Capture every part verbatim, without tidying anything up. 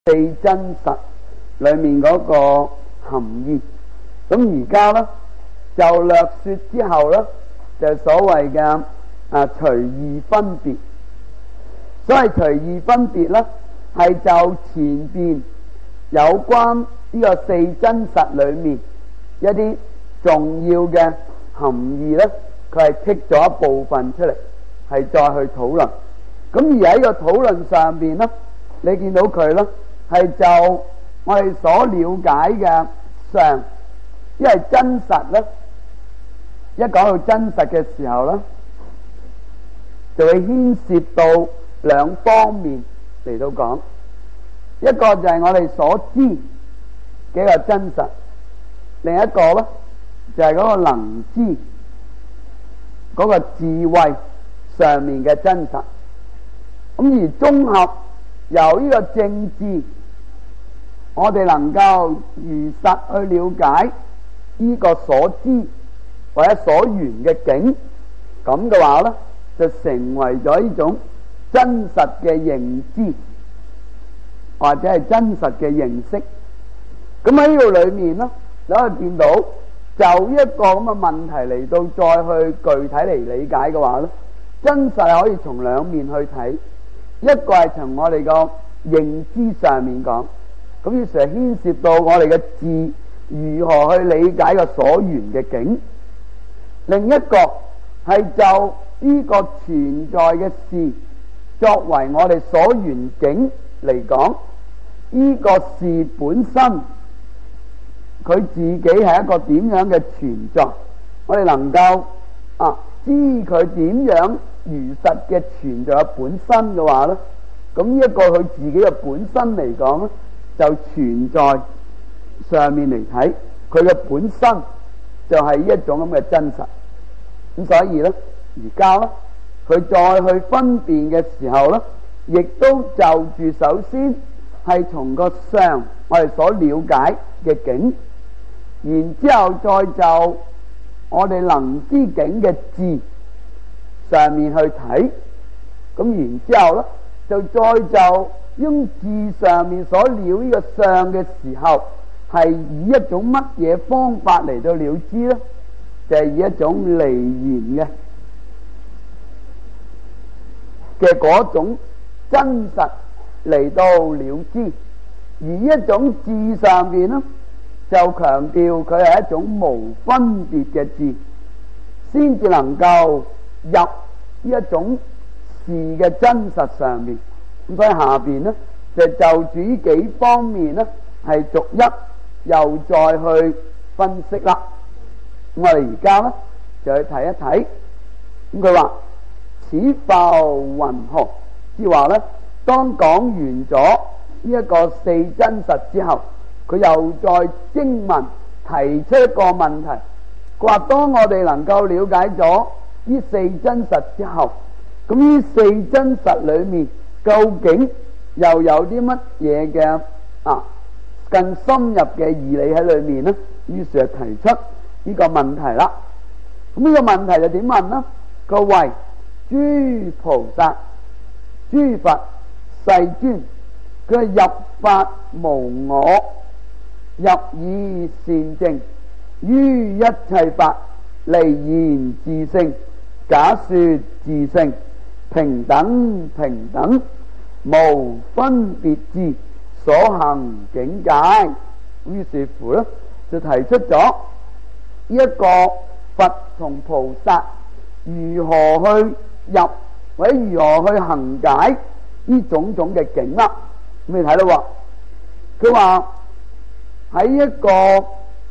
四真實裏面嗰個含義。咁而家咧就略說之後咧，就所謂嘅啊隨意分別。所謂隨意分別咧，係就前邊有關呢個四真實裏面一啲重要嘅含義咧，佢係剔咗一部分出嚟，係再去討論。咁而喺個討論上邊咧，你見到佢咧係就我哋所了解嘅上，因為真實咧，一講到真實嘅時候咧，就會牽涉到兩方面嚟到講。一個就係我哋所知嘅一個真實，另一個咧就係嗰個能知嗰個智慧上面嘅真實。咁而綜合由呢個正智，我哋能夠如實去了解呢個所知或者所緣嘅境，咁嘅話咧，就成為咗呢種真實嘅認知，或者係真實嘅認識。咁喺呢度裏面咧，你可以見到就一個咁嘅問題嚟到再去具體嚟理解嘅話咧，真實可以從兩面去睇。一個係從我哋個認知上面講，咁於是係牽涉到我哋嘅智如何去理解個所緣嘅境。另一個係就呢個存在嘅事作為我哋所緣境嚟講，呢個事本身佢自己係一個點樣嘅存在，我哋能夠啊知佢點樣如實嘅存在嘅本身嘅話咧，咁呢一個佢自己嘅本身嚟講咧，就存在上面嚟睇，佢嘅本身就係一種咁嘅真實。咁所以咧，而家咧佢再去分辨嘅時候咧，亦都就住首先係從個相我哋所了解嘅境，然之後再就我哋能知境嘅智上面去睇，咁然之後咧就再就用智上面所了呢個相嘅時候，係以一種乜嘢方法嚟到了知咧？就係、是、以一種離言嘅嘅嗰種真實嚟到了知，而一種智上邊咧就強調佢係一種無分別嘅智，先至能夠入呢一種事嘅真實上面。咁所以下邊咧就就住呢幾方面咧係逐一又再去分析啦。咁我哋而家咧就去睇一睇。咁佢話此復云何？即係話咧，當講完咗呢一個四真實之後，佢又再徵問提出一個問題。佢話當我哋能夠了解咗呢四真實之後，咁呢四真實裏面究竟又有啲乜嘢嘅啊更深入嘅義理喺裏面呢？於是就提出呢個問題啦。咁呢個問題就點問呢？佢謂諸菩薩、諸佛、世尊，佢入法無我，入以善正，於一切法離言自性，假說自性，平等平等，無分別智，所行境界。於是乎咧，就提出咗一個佛同菩薩如何去入或者如何去行解呢種種嘅境啦。咁你睇到喎，佢話喺一個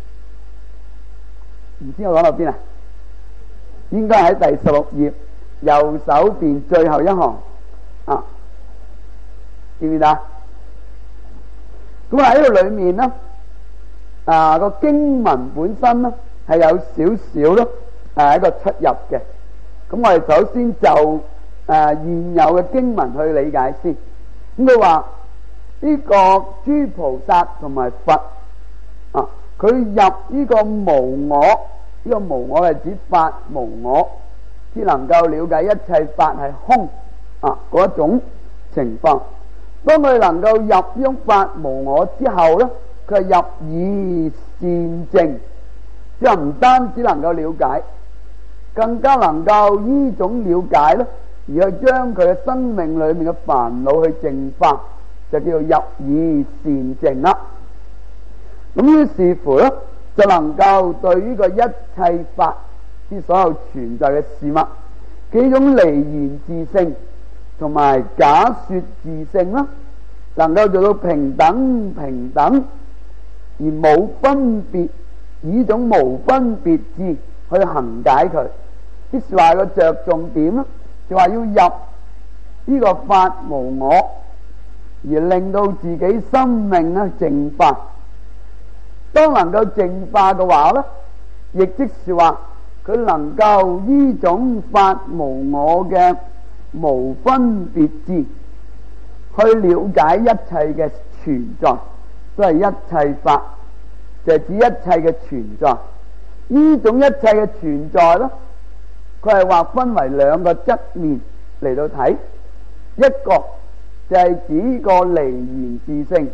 唔知我講到邊啊？應該喺第十六頁右手邊最後一行啊，見唔見啊？咁喺呢度裏面咧，啊個經文本身咧係有少少咯，誒一個出入嘅。咁我哋首先就誒、啊、現有嘅經文去理解先。咁佢話呢個諸菩薩同埋佛啊，佢入呢個無我，呢、這個無我係指法無我，只能夠了解一切法係空啊嗰種情況。 當佢能夠入於法無我之後呢，佢係入以善證，即係唔單止能夠了解，更加能夠依種了解呢，而去將佢嘅生命裏面嘅煩惱去淨化，就叫做入以善證啦。咁於是乎呢，就能夠對呢個一切法之所有存在嘅事物，幾種離言自性同埋假說自性啦，能夠做到平等平等而冇分別，以呢種無分別智去行解佢。即是話個着重點啦，就話要入呢個法無我，而令到自己生命咧淨化。當能夠淨化嘅話呢，亦即是話佢能夠依種法無我嘅無分別智去了解一切嘅存在，都係一切法，就係指一切嘅存在。呢種一切嘅存在呢，佢係劃分為兩個側面嚟到睇，一個就係指個離言自性，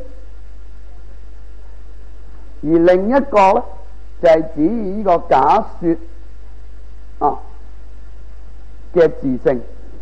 而另一個呢，就係指呢個假說啊嘅自性。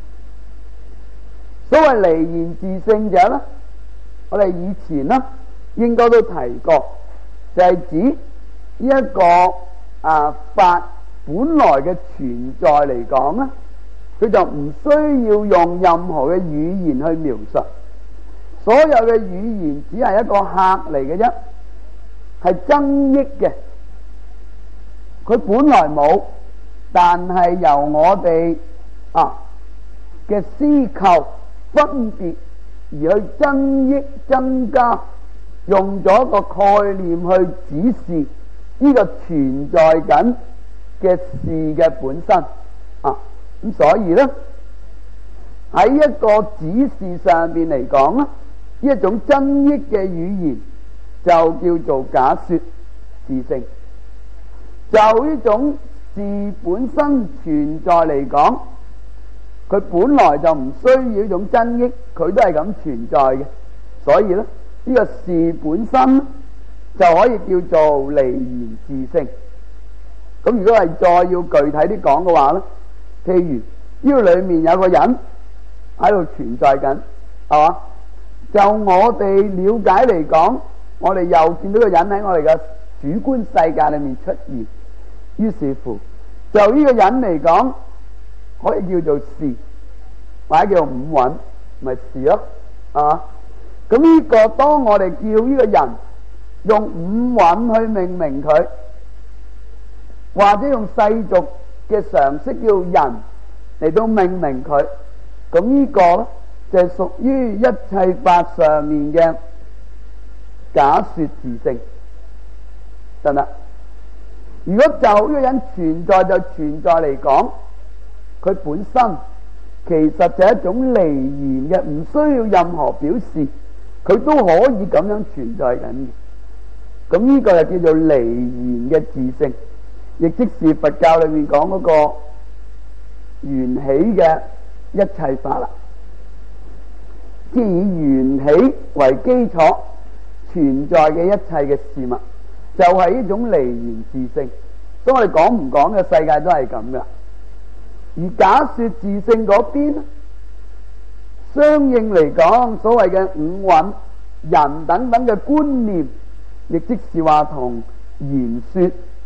所謂離言自性者呢，我哋以前呢應該都提過，就係指呢一個啊法本來嘅存在嚟講呢，佢就唔需要用任何嘅語言去描述，所有嘅語言只係一個客嚟嘅啫，係增益嘅。佢本來冇，但係由我哋啊嘅思構分別而去增益增加，用咗個概念去指示呢個存在緊嘅事嘅本身啊。咁所以呢，喺一個指示上邊嚟講呢，一種增益嘅語言就叫做假說自性。就呢種事本身存在嚟講，佢本來就唔需要呢種增益，佢都係咁存在嘅。所以呢，呢個事本身就可以叫做離言自性。咁如果係再要具體啲講嘅話呢，譬如呢個裏面有個人喺度存在緊，係嘛？就我哋了解嚟講，我哋又見到個人喺我哋嘅主觀世界裏面出現，於是乎就呢個人嚟講，可以叫做事，或者叫五蘊，咪事咯，係嘛？咁呢個當我哋叫呢個人用五蘊去命名佢，或者用世俗嘅常識叫人嚟到命名佢，咁呢個咧就係屬於一切法上面嘅假說自性，得唔得？如果就呢個人存在就存在嚟講，佢本身其實就係一種離言嘅，唔需要任何表示，佢都可以咁樣存在緊嘅。咁呢個就叫做離言嘅自性，亦即是佛教裏面講嗰個緣起嘅一切法啦，即係以緣起為基礎存在嘅一切嘅事物，就係呢種離言自性。所以我哋講唔講嘅世界都係咁噶。而假說自性嗰邊，相應嚟講，所謂嘅五蘊、人等等嘅觀念，亦即是話同言說、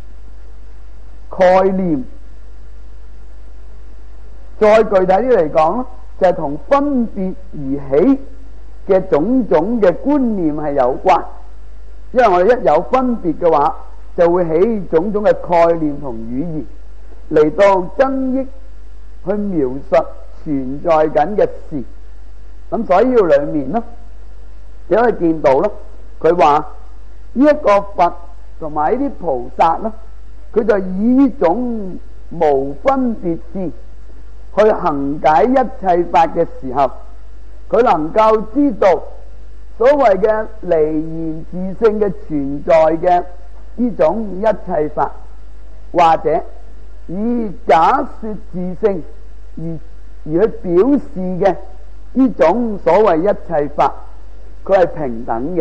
概念，再具體啲嚟講，就係同分別而起嘅種種嘅觀念係有關。因為我哋一有分別嘅話，就會起種種嘅概念同語言嚟到增益去描述存在緊嘅事。咁所以呢度裏面呢，你可以見到咧，佢話呢一個佛同埋呢啲菩薩呢，佢就以呢種無分別智去行解一切法嘅時候，佢能夠知道所謂嘅離言自性嘅存在嘅呢種一切法，或者以假說自性而而去表示嘅呢種所謂一切法， 佢係平等嘅。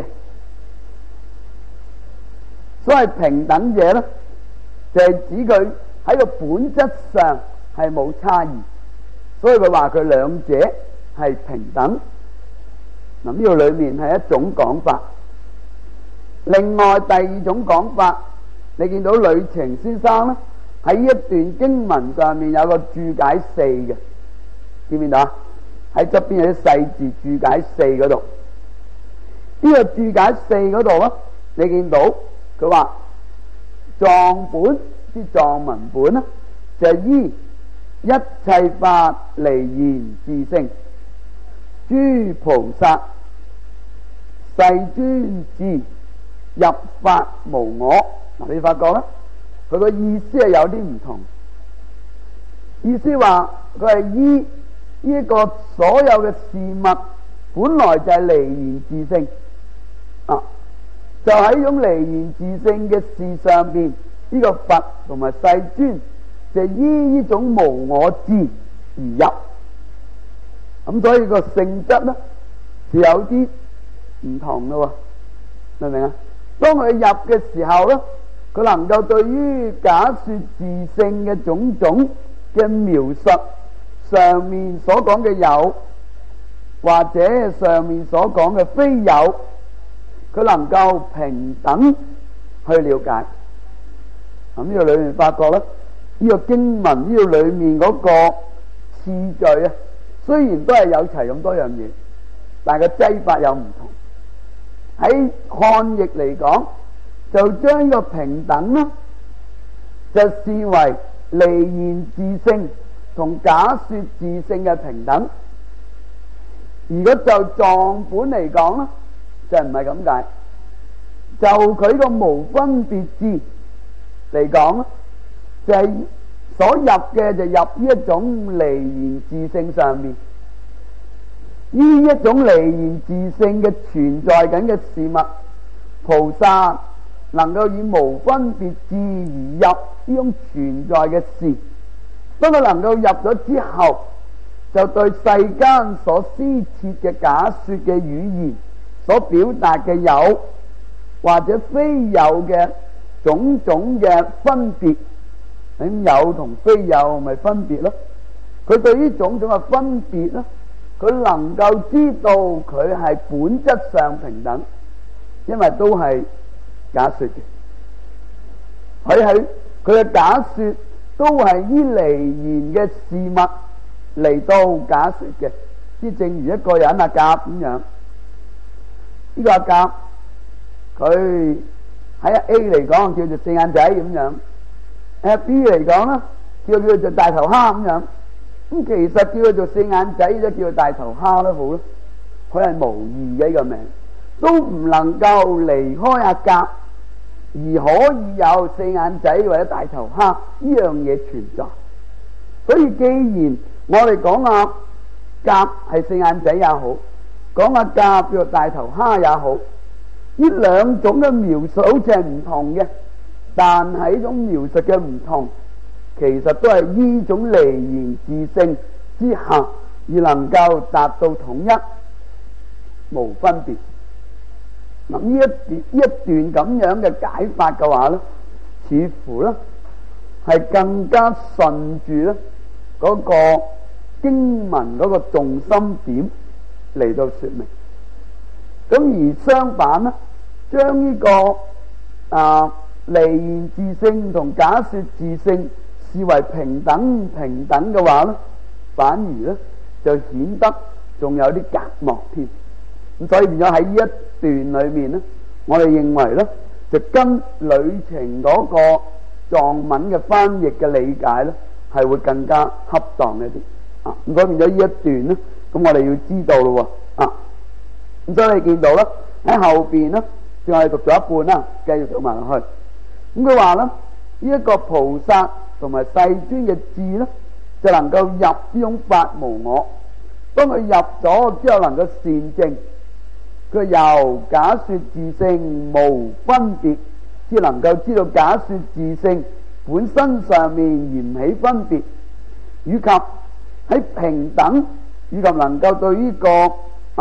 所謂平等者咧，就係指佢喺個本質上係冇差異，所以佢話佢兩者係平等。嗱，呢度裏面係一種講法。另外第二種講法，你見到呂澄先生咧喺呢一段經文上面有個注解四嘅，見唔見到啊？喺側邊有啲細字注解四嗰度。呢個注解四嗰度咧，你見到佢話藏本即藏文本咧，就係依一切法離言自性，諸菩薩世尊智入法無我。嗱，你發覺咧，佢個意思係有啲唔同。意思話佢係依呢個所有嘅事物本來就係離言自性啊，就喺呢種離言自性嘅事上邊，呢個佛同埋世尊就依呢種無我智而入。咁所以個性質咧是有啲唔同嘅喎，明唔明啊？當佢入嘅時候咧，佢能夠對於假說自性嘅種種嘅描述，上面所講嘅有，或者上面所講嘅非有，佢能夠平等去了解。咁呢個裏面發覺咧，呢個經文呢個裏面嗰個次序啊，雖然都係有齊咁多樣嘢，但係個擠法有唔同。喺漢譯嚟講，就將呢個平等呢，就視為離言自性同假說自性嘅平等。如果就藏本嚟講呢，就唔係咁解。就佢個無分別智嚟講呢，就係、是、所入嘅就入呢一種離言自性上面。呢一種離言自性嘅存在緊嘅事物，菩薩能夠以無分別智而入呢種存在嘅事，當佢能夠入咗之後，就對世間所施設嘅假說嘅語言所表達嘅有或者非有嘅種種嘅分別，咁有同非有咪分別咯？佢對於種種嘅分別咧，佢能夠知道佢係本質上平等，因為都係假說嘅。佢係佢嘅假說都係依離言嘅事物嚟到假說嘅，即正如一個人阿甲咁樣。呢個阿甲佢喺 A 嚟講叫做四眼仔咁樣，喺 B 嚟講咧叫叫做大頭蝦咁樣。咁其實叫佢做四眼仔，或者叫佢大頭蝦都好咯，佢係無異嘅呢個名，都唔能夠離開阿甲，而可以有四眼仔或者大頭蝦呢樣嘢存在。所以既然我哋講阿甲係四眼仔也好，講阿甲叫做大頭蝦也好，呢兩種嘅描述好似係唔同嘅，但係呢種描述嘅唔同，其實都係呢種離言自性之下而能夠達到統一無分別。嗱，呢一段呢一段咁樣嘅解法嘅話咧，似乎咧係更加順住咧嗰個經文嗰個重心點嚟到說明。咁而相反咧，將呢個啊離言自性同假說自性視為平等平等嘅話咧，反而咧就顯得仲有啲隔膜添。咁所以變咗喺呢一段裏面咧，我哋認為咧就跟呂澄嗰個藏文嘅翻譯嘅理解咧係會更加恰當一啲啊。咁所以變咗呢一段咧，咁我哋要知道咯喎啊。咁所以你見到咧喺後邊咧，仲係讀咗一半啦，繼續讀埋落去。咁佢話咧呢一個菩薩同埋世尊嘅智咧，就能夠入呢種法無我。當佢入咗之後，能夠善證，佢由假說自性無分別，只能夠知道假說自性本身上面而唔起分別，以及喺平等以及能夠對呢個啊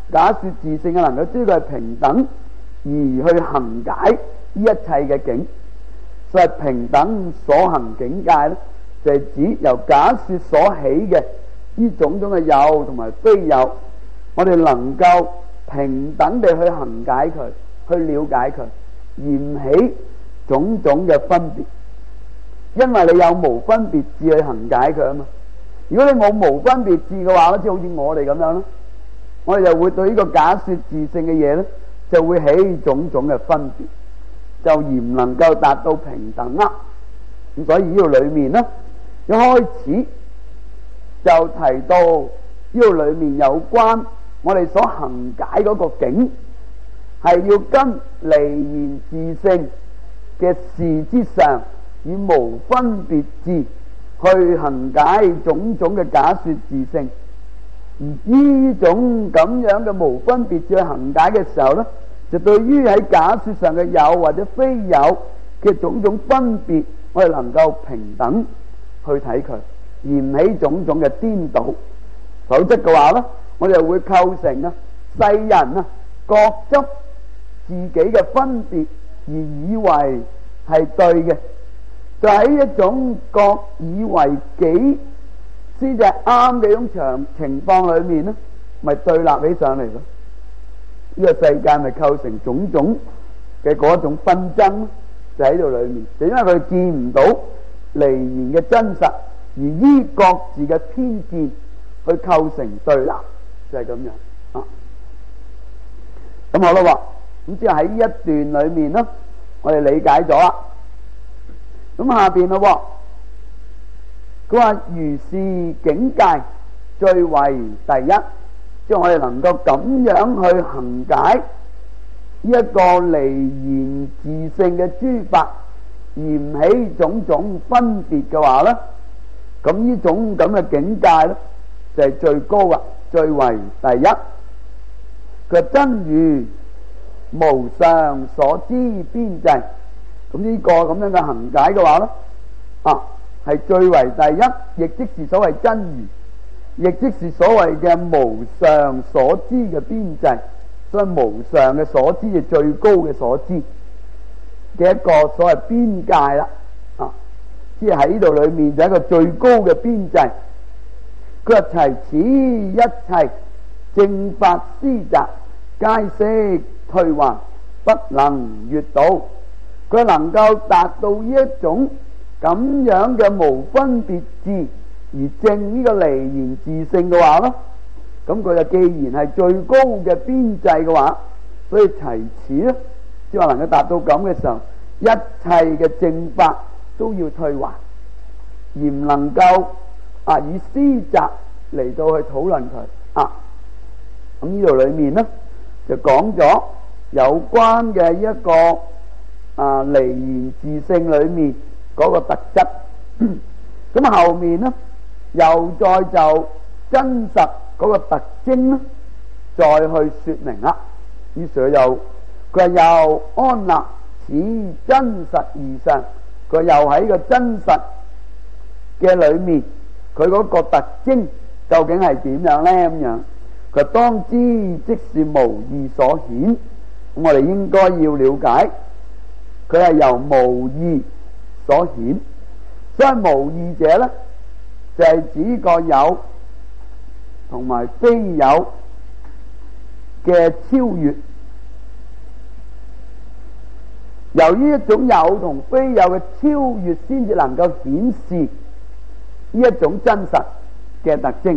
假說自性嘅能夠知道係平等而去行解呢一切嘅境，所以平等所行境界咧，就係指由假說所起嘅呢種種嘅有同埋非有，我哋能夠平等地去行解佢，去了解佢，而唔起種種嘅分別。因為你有無分別智去行解佢啊嘛。如果你冇無分別智嘅話，好似好似我哋咁樣咧，我哋就會對呢個假說自性嘅嘢咧，就會起種種嘅分別，就而唔能夠達到平等啦。咁所以呢度裏面咧，一開始就提到呢度裏面有關我哋所行解嗰個境，係要跟離言自性嘅事之上，以無分別智去行解種種嘅假說自性。而呢種咁樣嘅無分別智去行解嘅時候呢，就對於喺假說上嘅有或者非有嘅種種分別，我哋能夠平等去睇佢，而唔起種種嘅顛倒。否則嘅話呢，我哋就會構成啊世人啊各執自己嘅分別而以為係對嘅，就喺一種各以為己先至係啱嘅一種場情況裏面咧，咪對立起上嚟咯。呢個世界咪構成種種嘅嗰種紛爭，就喺度裏面，就因為佢見唔到離言嘅真實，而依各自嘅偏見去構成對立，就係咁樣啊。咁好啦喎，咁即係喺呢一段裏面咧，我哋理解咗啦。咁下邊咯喎。佢話如是境界最為第一，即係我哋能夠咁樣去行解呢一個離言自性嘅諸法，而唔起種種分別嘅話咧，咁呢種咁嘅境界咧就係最高啊，最為第一。佢真如無上所知邊際，咁呢個咁樣嘅行解嘅話咧，啊。係最為第一，亦即是所謂真如，亦即是所謂嘅無上所知嘅邊際。所以無上嘅所知係最高嘅所知嘅一個所謂邊界啦。啊，即係喺呢度裏面就係一個最高嘅邊際。佢話齊此一切正法施集，皆悉退還，不能越到。佢能夠達到呢一種咁樣嘅無分別智而證呢個離言自性嘅話咯，咁佢就既然係最高嘅邊際嘅話，所以齊此咧，即係話能夠達到咁嘅時候，一切嘅正法都要退還，而唔能夠啊以施集嚟到去討論佢啊。咁呢度裏面咧就講咗有關嘅一個啊離言自性裏面嗰個特質，咁後面呢又再就真實嗰個特徵呢再去說明啦。於是又佢又安立此真實義上，佢又喺個真實嘅裏面，佢嗰個特徵究竟係點樣呢？咁樣佢當知即是無義所顯，我哋應該要了解佢係由無義所顯，所以無義者呢，就係指個有同埋非有嘅超越。由於一種有同非有嘅超越，先至能夠顯示呢一種真實嘅特徵。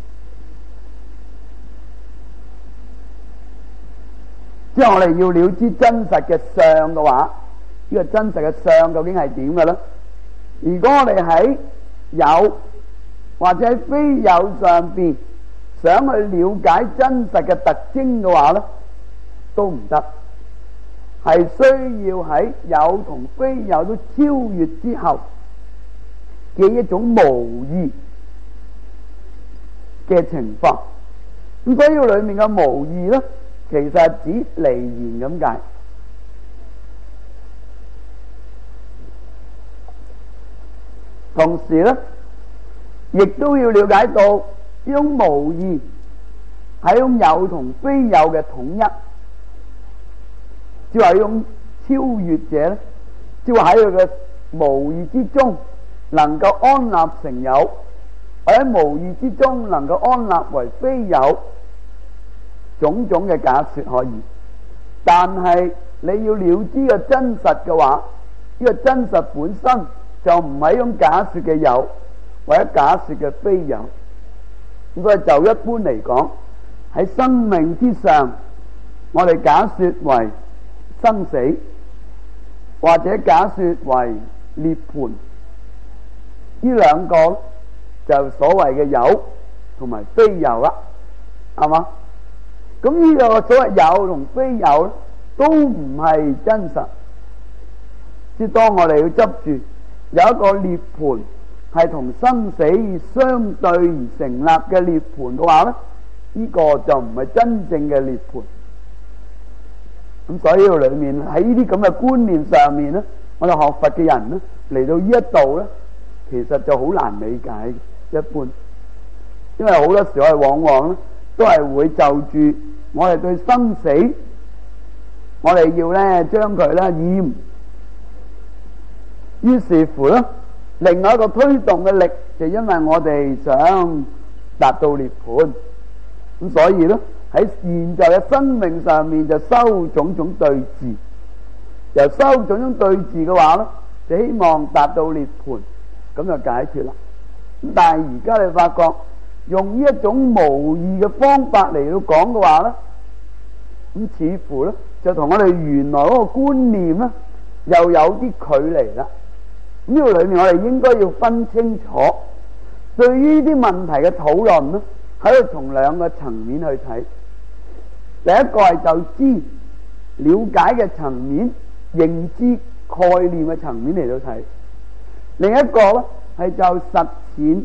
即係我哋要了知真實嘅相嘅話，呢個真實嘅相究竟係點嘅呢？如果我哋喺有或者喺非有上邊想去了解真實嘅特徵嘅話呢，都唔得，係需要喺有同非有都超越之後嘅一種無義嘅情況。咁所以裏面嘅無義呢，其實係指離言咁解。同時呢，亦都要了解到呢種無義係一種有同非有嘅統一，即係話一種超越者咧，即係話喺佢嘅無意之中能夠安立成有，或者無意之中能夠安立為非有，種種嘅假說可以。但係你要了知個真實嘅話，呢個真實本身就唔係一種假說嘅有，或者假說嘅非有。咁所以就一般嚟講，喺生命之上，我哋假說為生死，或者假說為涅槃，呢兩個就所謂嘅有同埋非有啦，係嘛？咁呢個所謂有同非有都唔係真實。即係當我哋要執住有一個涅槃係同生死相對而成立嘅涅槃嘅話咧，呢個就唔係真正嘅涅槃。咁所以裏面喺呢啲咁嘅觀念上面咧，我哋學佛嘅人咧嚟到呢一度咧，其實就好難理解嘅，一般，因為好多時我哋往往咧都係會就住我哋對生死，我哋要咧將佢咧厭，於是乎咧，另外一個推動嘅力就因為我哋想達到涅槃，咁所以咧喺現在嘅生命上面就修種種對治，由修種種對治嘅話咧，就希望達到涅槃，咁就解決啦。咁但係而家你發覺用呢一種無義嘅方法嚟到講嘅話咧，咁似乎咧就同我哋原來嗰個觀念咧又有啲距離啦。呢個裏面我哋應該要分清楚，對於呢啲問題嘅討論咧，喺度從兩個層面去睇。第一個係就知了解嘅層面、認知概念嘅層面嚟到睇；另一個咧係就實踐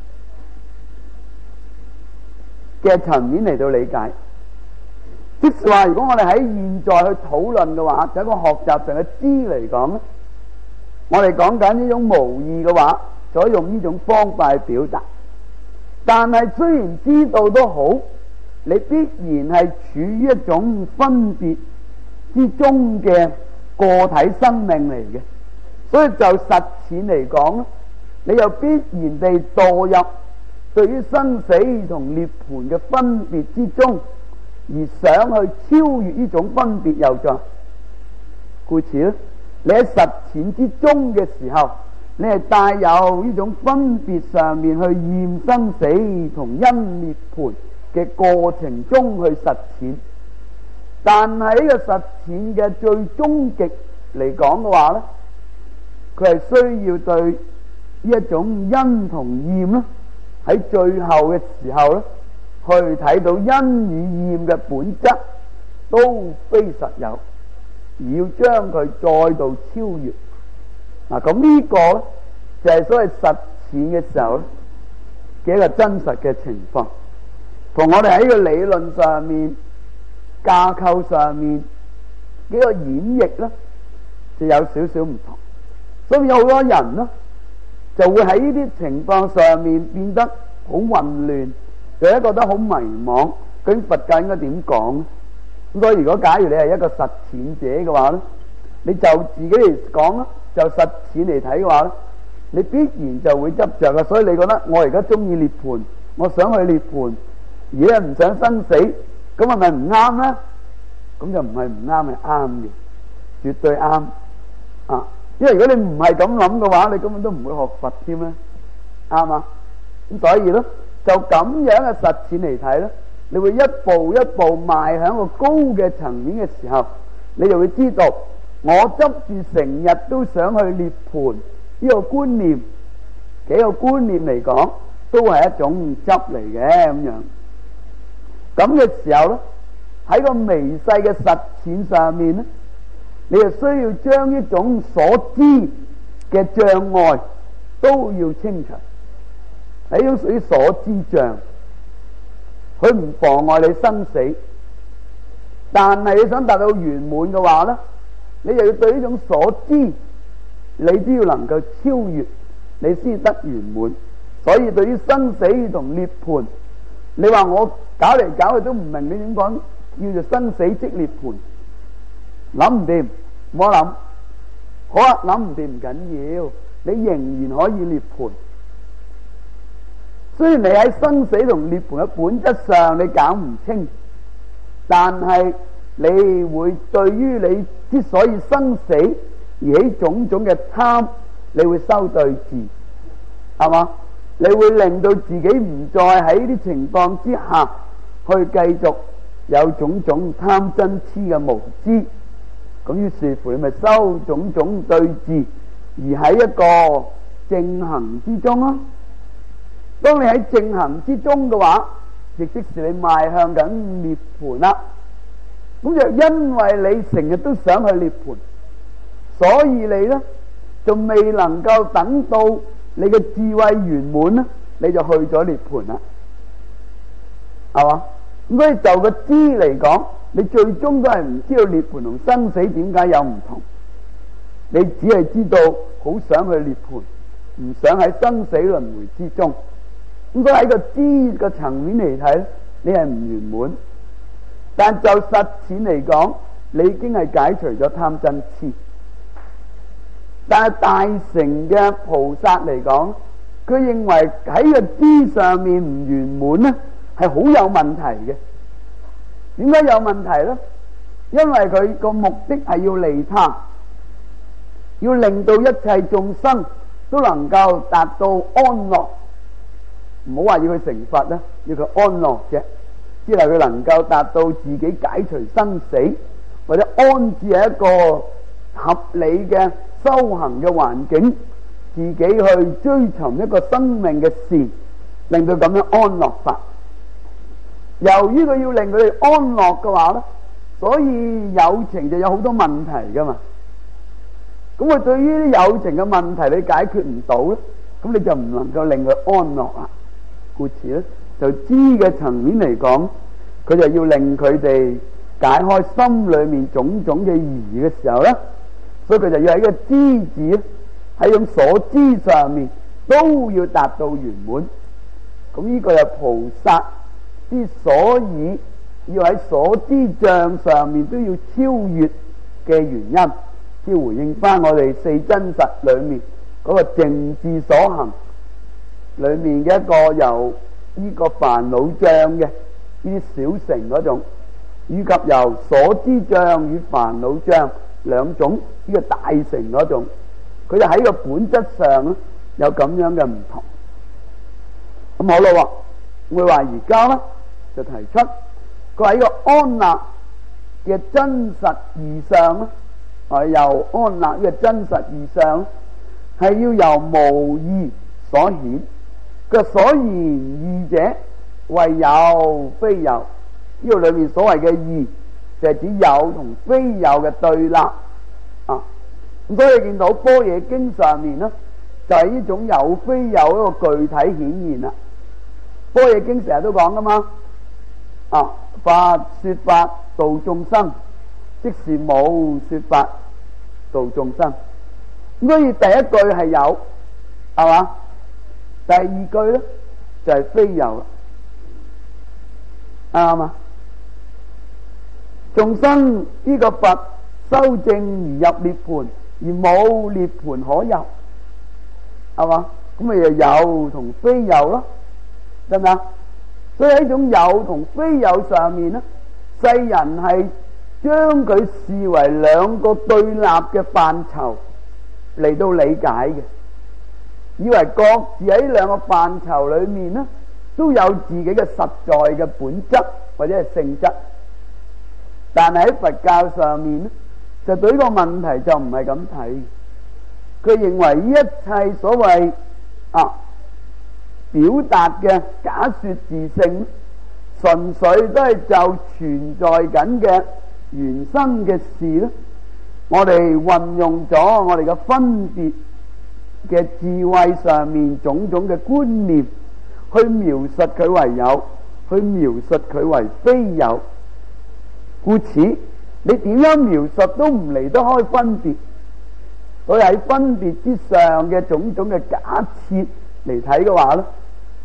嘅層面嚟到理解。即是話，如果我哋喺現在去討論嘅話，就一個學習上嘅知嚟講咧，我哋講緊呢種無義嘅話，就可以用呢種方法去表達。但係雖然知道都好，你必然係處於一種分別之中嘅個體生命嚟嘅，所以就實踐嚟講咧，你又必然地墮入對於生死同涅槃嘅分別之中，而想去超越呢種分別又在。故此咧，你喺實踐之中嘅時候，你係帶有呢種分別上面去驗生死同因涅槃嘅過程中去實踐。但係呢個實踐嘅最終極嚟講嘅話咧，佢係需要對呢一種因同驗咧，喺最後嘅時候咧，去睇到因與驗嘅本質都非實有，而要將佢再度超越。嗱，咁呢個咧就係所謂實踐嘅時候咧嘅一個真實嘅情況，同我哋喺個理論上面、架構上面幾個演繹咧就有少少唔同。所以有好多人咧就會喺呢啲情況上面變得好混亂，或者覺得好迷茫，究竟佛教應該點講咧？咁所以如果假如你係一個實踐者嘅話咧，你就自己嚟講啦，就實踐嚟睇嘅話咧，你必然就會執着嘅。所以你覺得我而家中意涅槃，我想去涅槃，而咧唔想生死，咁係咪唔啱咧？咁就唔係唔啱，係啱嘅，絕對啱啊！因為如果你唔係咁諗嘅話，你根本都唔會學佛添啦，啱嘛？咁所以咧，就咁樣嘅實踐嚟睇咧，你會一步一步邁向個高嘅層面嘅時候，你就會知道，我執住成日都想去涅槃呢個觀念，幾個觀念嚟講，都係一種執嚟嘅咁樣。咁嘅時候咧，喺個微細嘅實踐上面咧，你就需要將呢種所知嘅障礙都要清除。係一種屬於所知障，佢唔妨礙你生死，但係你想達到圓滿嘅話咧，你又要對呢種所知，你都要能夠超越，你先得圓滿。所以對於生死同涅槃， 你話我搞嚟搞去都唔明，你點講叫做生死即涅槃？諗唔掂，唔好諗。好啊，諗唔掂唔緊要，你仍然可以涅槃。雖然你喺生死同涅槃嘅本質上你搞唔清，但係你會對於你之所以生死而起種種嘅貪，你會收對治，係嘛？你會令到自己唔再喺呢啲情況之下去繼續有種種貪嗔痴嘅無知，咁於是乎你咪收種種對治，而喺一個正行之中咯。當你喺正行之中嘅話，亦即是你邁向緊涅槃啦。咁就因為你成日都想去涅槃，所以你呢就未能夠等到你嘅智慧圓滿呢，你就去咗涅槃啦，係嘛？咁所以就個知嚟講，你最終都係唔知道涅槃同生死點解有唔同，你只係知道好想去涅槃，唔想喺生死輪迴之中。咁所以喺個知嘅層面嚟睇，你係唔圓滿。但就實踐嚟講，你已經係解除咗貪嗔痴。但係大乘嘅菩薩嚟講，佢認為喺個知上面唔圓滿呢，係好有問題嘅。點解有問題呢？因為佢個目的係要利他，要令到一切眾生都能夠達到安樂。唔好話要佢成佛啦，要佢安樂啫。即係佢能夠達到自己解除生死，或者安置喺一個合理嘅修行嘅環境，自己去追尋一個生命嘅事，令到咁樣安樂法。由於佢要令佢哋安樂嘅話咧，所以有情就有好多問題噶嘛。咁佢對於啲有情嘅問題你解決唔到咧，咁你就唔能夠令佢安樂啦。故此咧，就知嘅層面嚟講，佢就要令佢哋解開心裏面種種嘅疑嘅時候咧，所以佢就要喺個知字喺種所知上面都要達到圓滿。咁呢個係菩薩之所以要喺所知障上面都要超越嘅原因，要回應翻我哋四真實裏面嗰個淨智所行裏面嘅一個由呢個煩惱障嘅呢啲小乘嗰種，以及由所知障與煩惱障兩種呢個大乘嗰種，佢就喺個本質上咧有咁樣嘅唔同。咁好啦，我話而家咧就提出佢喺個安立嘅真實義上咧，係由安立呢個真實義上係要由無義所顯。佢所言義者為有非有，呢度裏面所謂嘅義就係指有同非有嘅對立啊。咁所以你見到般若經上面呢，就係呢種有非有一個具體顯現啦。般若經成日都講噶嘛，啊，法說法度眾生，即是冇說法度眾生。咁所以第一句係有，係嘛？第二句咧就係、是、非有啦，啱嘛？眾生呢個佛修正而入涅槃，而冇涅槃可入，係嘛？咁咪又有同非有咯，得唔得？所以喺種有同非有上面咧，世人係將佢視為兩個對立嘅範疇嚟到理解嘅。以為各自喺兩個範疇裏面呢，都有自己嘅實在嘅本質或者係性質，但係喺佛教上面呢，就對呢個問題就唔係咁睇。佢認為呢一切所謂啊表達嘅假說自性，純粹都係就存在緊嘅原生嘅事呢，我哋運用咗我哋嘅分別嘅智慧上面種種嘅觀念去描述佢為有，去描述佢為非有。故此你點樣描述都唔離得開分別，所以喺分別之上嘅種種嘅假設嚟睇嘅話咧，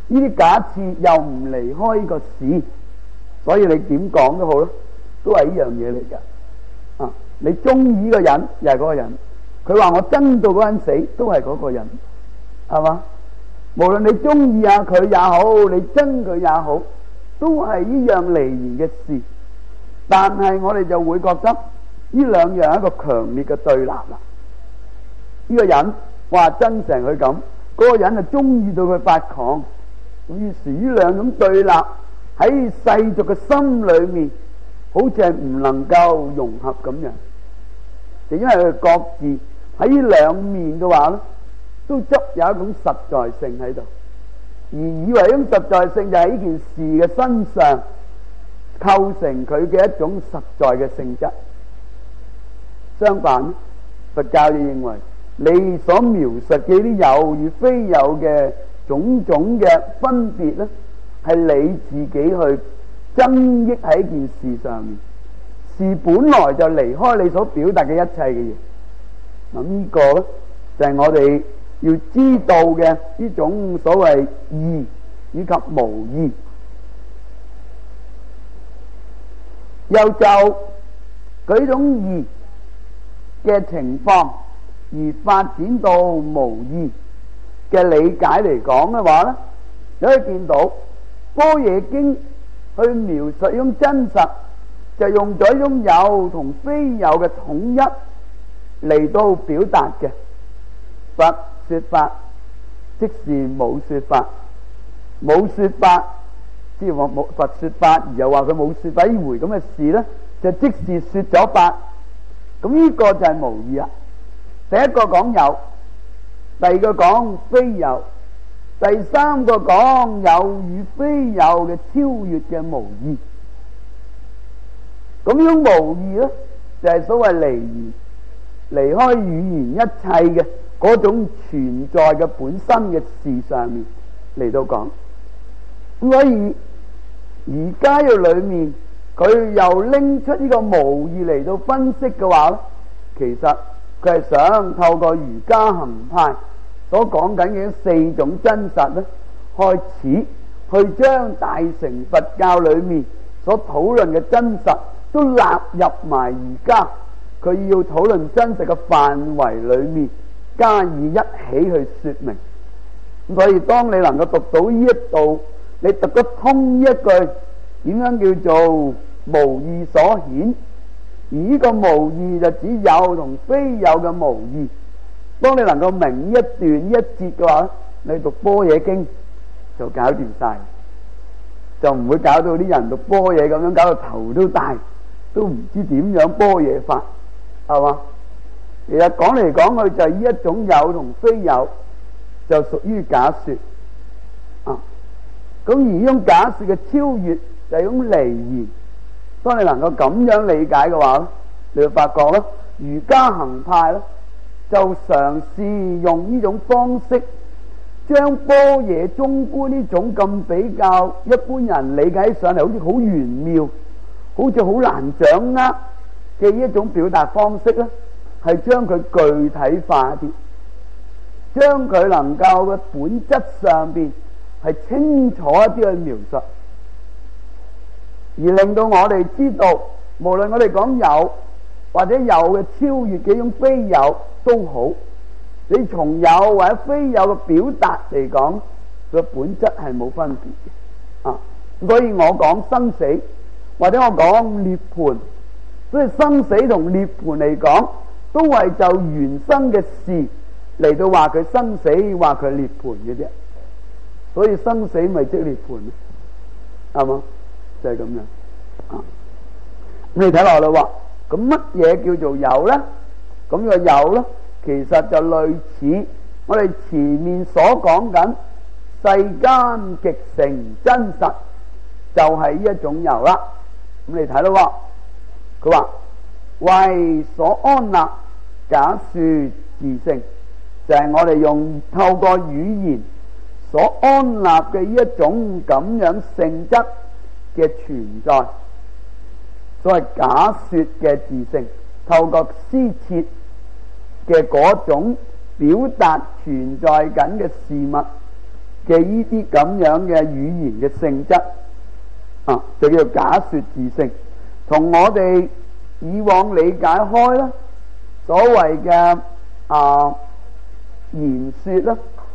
呢啲假設又唔離開呢個事，所以你點講都好啦，都係呢樣嘢嚟噶。啊，你中意呢個人又係嗰個人，佢話我憎到嗰人死都係嗰個人，係嘛？無論你中意下佢也好，你憎佢也好，都係呢樣離言嘅事。但係我哋就會覺得呢兩樣係一個強烈嘅對立啦。呢個人話憎成佢咁，嗰個人就中意到佢發狂。於是呢兩種對立喺世俗嘅心裏面，好似係唔能夠融合咁樣。就因為佢各自喺呢兩面嘅話咧，都執有一種實在性喺度，而以為呢種實在性就喺呢件事嘅身上構成佢嘅一種實在嘅性質。相反，佛教就認為你所描述嘅啲有與非有嘅種種嘅分別咧，係你自己去增益喺件事上面，事本來就離開你所表達嘅一切嘅嘢。咁呢個咧就係我哋要知道嘅呢種所謂義以及無義。又就佢種義嘅情況而發展到無義嘅理解嚟講嘅話咧，你可以見到《般若經》去描述呢種真實，就用咗一種有同非有嘅統一嚟到表達嘅。佛說法即是冇說法，冇說法即係話冇佛說法，而又話佢冇說法呢回咁嘅事咧，就即是說咗法。咁呢個就係無義啊！第一個講有，第二個講非有，第三個講有與非有嘅超越嘅無義。咁樣無義咧，就係、是、所謂離言，離開語言一切嘅嗰種存在嘅本身嘅事上面嚟到講。咁所以而家嘅裏面，佢又拎出呢個無義嚟到分析嘅話咧，其實佢係想透過瑜伽行派所講緊嘅四種真實咧，開始去將大乘佛教裏面所討論嘅真實都納入埋而家佢要討論真實嘅範圍裏面，加以一起去說明。咁所以當你能夠讀到呢一度，你讀得通呢一句點樣叫做無義所顯，而呢個無義就只有同非有嘅無義。當你能夠明呢一段呢一節嘅話，你讀般若經就搞掂晒，就唔會搞到啲人讀般若咁樣搞到頭都大，都唔知點樣般若法，係嘛？其實講嚟講去就係呢一種有同非有，就屬於假說啊。咁而呢種假說嘅超越就係一種離言。當你能夠咁樣理解嘅話咧，你會發覺咧，瑜伽行派咧就嘗試用呢種方式，將般若中觀呢種咁比較一般人理解上嚟好似好玄妙、好似好難掌握嘅一種表達方式咧，係將佢具體化啲，將佢能夠嘅本質上邊係清楚一啲去描述，而令到我哋知道，無論我哋講有或者有嘅超越嘅一種非有都好，你從有或者非有嘅表達嚟講，佢本質係冇分別嘅啊。所以我講生死或者我講涅槃，所以生死同涅槃嚟講，都係就原生嘅事嚟到話佢生死，話佢涅槃嘅啫。所以生死咪即涅槃，係嘛？就係、是、咁樣啊。咁你睇落嚟話，咁乜嘢叫做有咧？咁個有咧，其實就類似我哋前面所講緊世間極成真實，就係呢一種有啦。咁你睇到喎，佢話為所安立假說自性，就係、是、我哋用透過語言所安立嘅呢一種咁樣性質嘅存在，所謂假說嘅自性，透過施設嘅嗰種表達存在緊嘅事物嘅呢啲咁樣嘅語言嘅性質啊，就叫做假說自性，同我哋以往理解開啦，所謂嘅啊言說啦，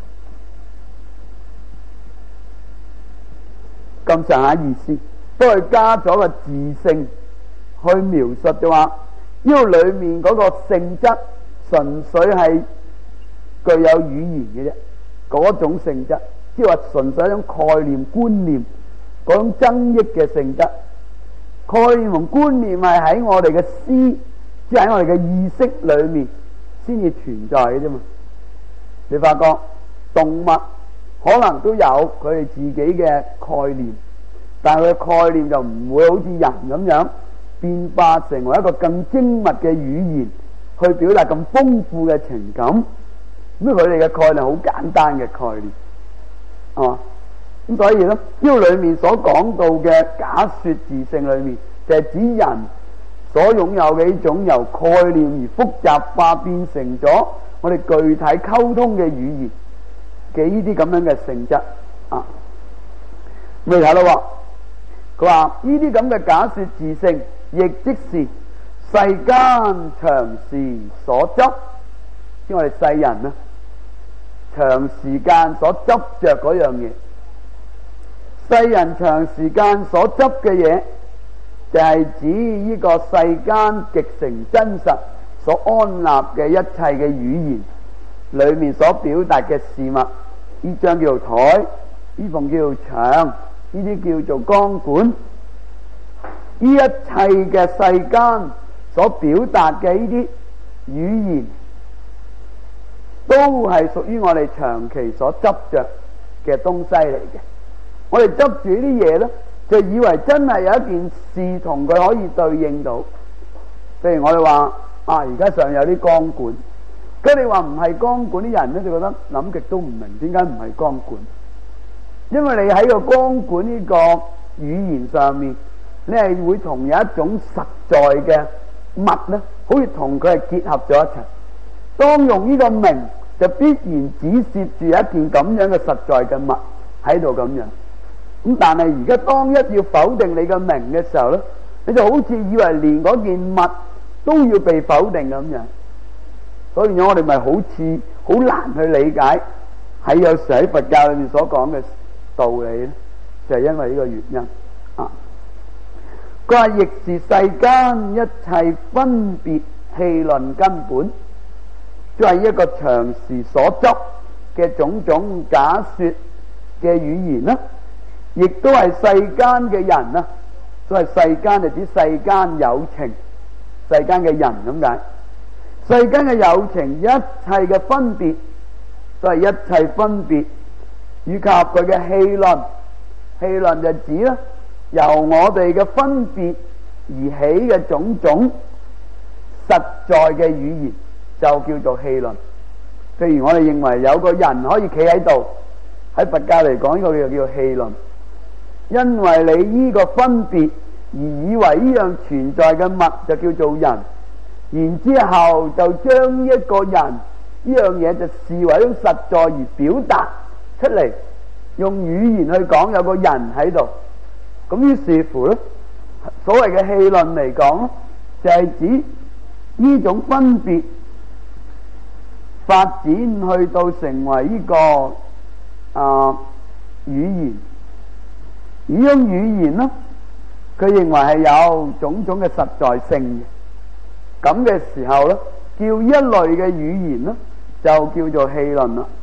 咁上下意思，都係加咗個自性去描述嘅話，呢個裏面嗰個性質純粹係具有語言嘅啫，嗰種性質，即係話純粹一種概念觀念嗰種增益嘅性質。概念同觀念係喺我哋嘅思，即係喺我哋嘅意識裏面先至存在嘅啫嘛。你發覺動物可能都有佢哋自己嘅概念，但係佢嘅概念就唔會好似人咁樣變化成為一個更精密嘅語言去表達咁豐富嘅情感。咁佢哋嘅概念好簡單嘅概念，係嘛？咁所以咧，呢個裏面所講到嘅假說自性裏面，就係指人所擁有嘅呢種由概念而複雜化變成咗我哋具體溝通嘅語言嘅呢啲咁樣嘅性質啊。咁你睇到佢話呢啲咁嘅假說自性，亦即是世間長時所執，即係我哋世人啊，長時間所執着嗰樣嘢。世人長時間所執嘅嘢，就係指呢個世間極成真實所安立嘅一切嘅語言裏面所表達嘅事物。呢張叫做台，呢埲叫做牆，呢啲叫做光管。呢一切嘅世間所表達嘅呢啲語言，都係屬於我哋長期所執着嘅東西嚟嘅。我哋執住呢啲嘢咧，就以為真係有一件事同佢可以對應到。譬如我哋話啊，而家上有啲光管，咁你話唔係光管，啲人咧就覺得諗極都唔明點解唔係光管。因為你喺個光管呢個語言上面，你係會同有一種實在嘅物咧，好似同佢係結合咗一齊。當用呢個名，就必然指涉住一件咁樣嘅實在嘅物喺度咁樣。咁但係而家當一要否定你嘅名嘅時候咧，你就好似以為連嗰件物都要被否定咁樣。所以我哋咪好似好難去理解喺有時喺佛教裏面所講嘅道理咧，就係因為呢個原因啊。佢話亦是世間一切分別戲論根本，即係一個長時所執嘅種種假說嘅語言啦，亦都係世間嘅人啦。所謂世間就指世間有情，世間嘅人咁解。世間嘅有情，一切嘅分別，都係一切分別，以及佢嘅戲論。戲論就指咧，由我哋嘅分別而起嘅種種實在嘅語言，就叫做戲論。譬如我哋認為有個人可以企喺度，喺佛教嚟講，呢個就叫做戲論。因為你呢個分別而以為呢樣存在嘅物就叫做人，然之後就將呢一個人呢樣嘢就視為一種實在而表達出嚟，用語言去講有個人喺度。咁於是乎咧，所謂嘅戲論嚟講，就係指呢種分別發展去到成為呢個啊語言。呢種語言呢，佢認為係有種種嘅實在性嘅。咁嘅時候呢，叫一類嘅語言呢，就叫做戲論啦。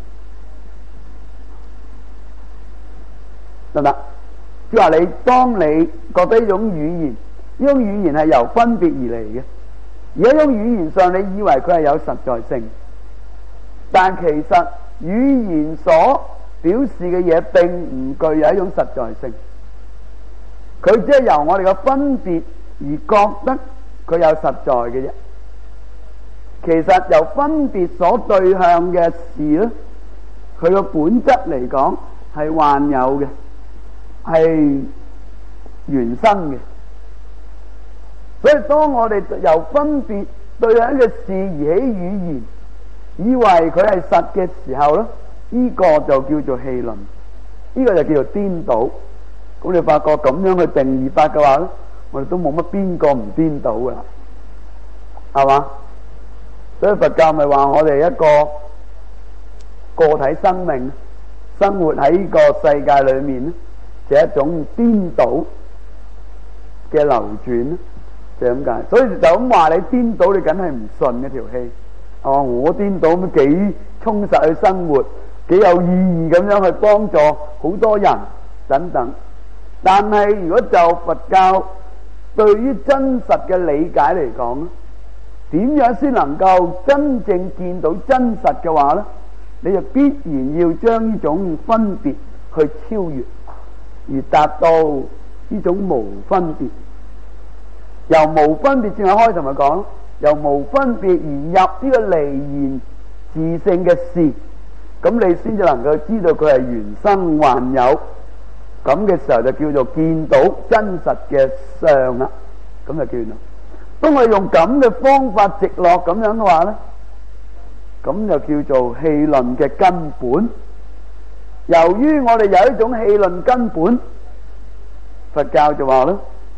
得唔得？即係話你當你覺得呢種語言，呢種語言係由分別而嚟嘅，而喺呢種語言上你以為佢係有實在性，但其實語言所表示嘅嘢並唔具有一種實在性，佢只係由我哋嘅分別而覺得佢有實在嘅啫。其實由分別所對向嘅事咧，佢個本質嚟講係幻有嘅，係原生嘅。所以當我哋由分別對向嘅事而起語言，以為佢係實嘅時候咧，呢個就叫做戲論。 呢個就叫做顛倒。咁你發覺咁樣去定義法嘅話咧，我哋都冇乜邊個唔顛倒噶啦，係嘛？所以佛教咪話我哋一個個體生命生活喺呢個世界裏面咧，就係一種顛倒嘅流轉，就係咁解。所以就咁話你顛倒，你梗係唔順嘅條氣。哦，我顛倒咁幾充實去生活，幾有意義咁樣去幫助好多人等等。但係如果就佛教對於真實嘅理解嚟講咧，點樣先能夠真正見到真實嘅話呢？你就必然要將呢種分別去超越，而達到呢種無分別。由無分別，正係開頭咪講，由無分別而入呢個離言自性嘅事，咁你先至能夠知道佢係原生幻有。咁嘅時候就叫做見到真實嘅相啦，咁就叫做。當我用咁嘅方法直落咁樣嘅話呢，咁就叫做戲論嘅根本。由於我哋有一種戲論根本，佛教就話咧，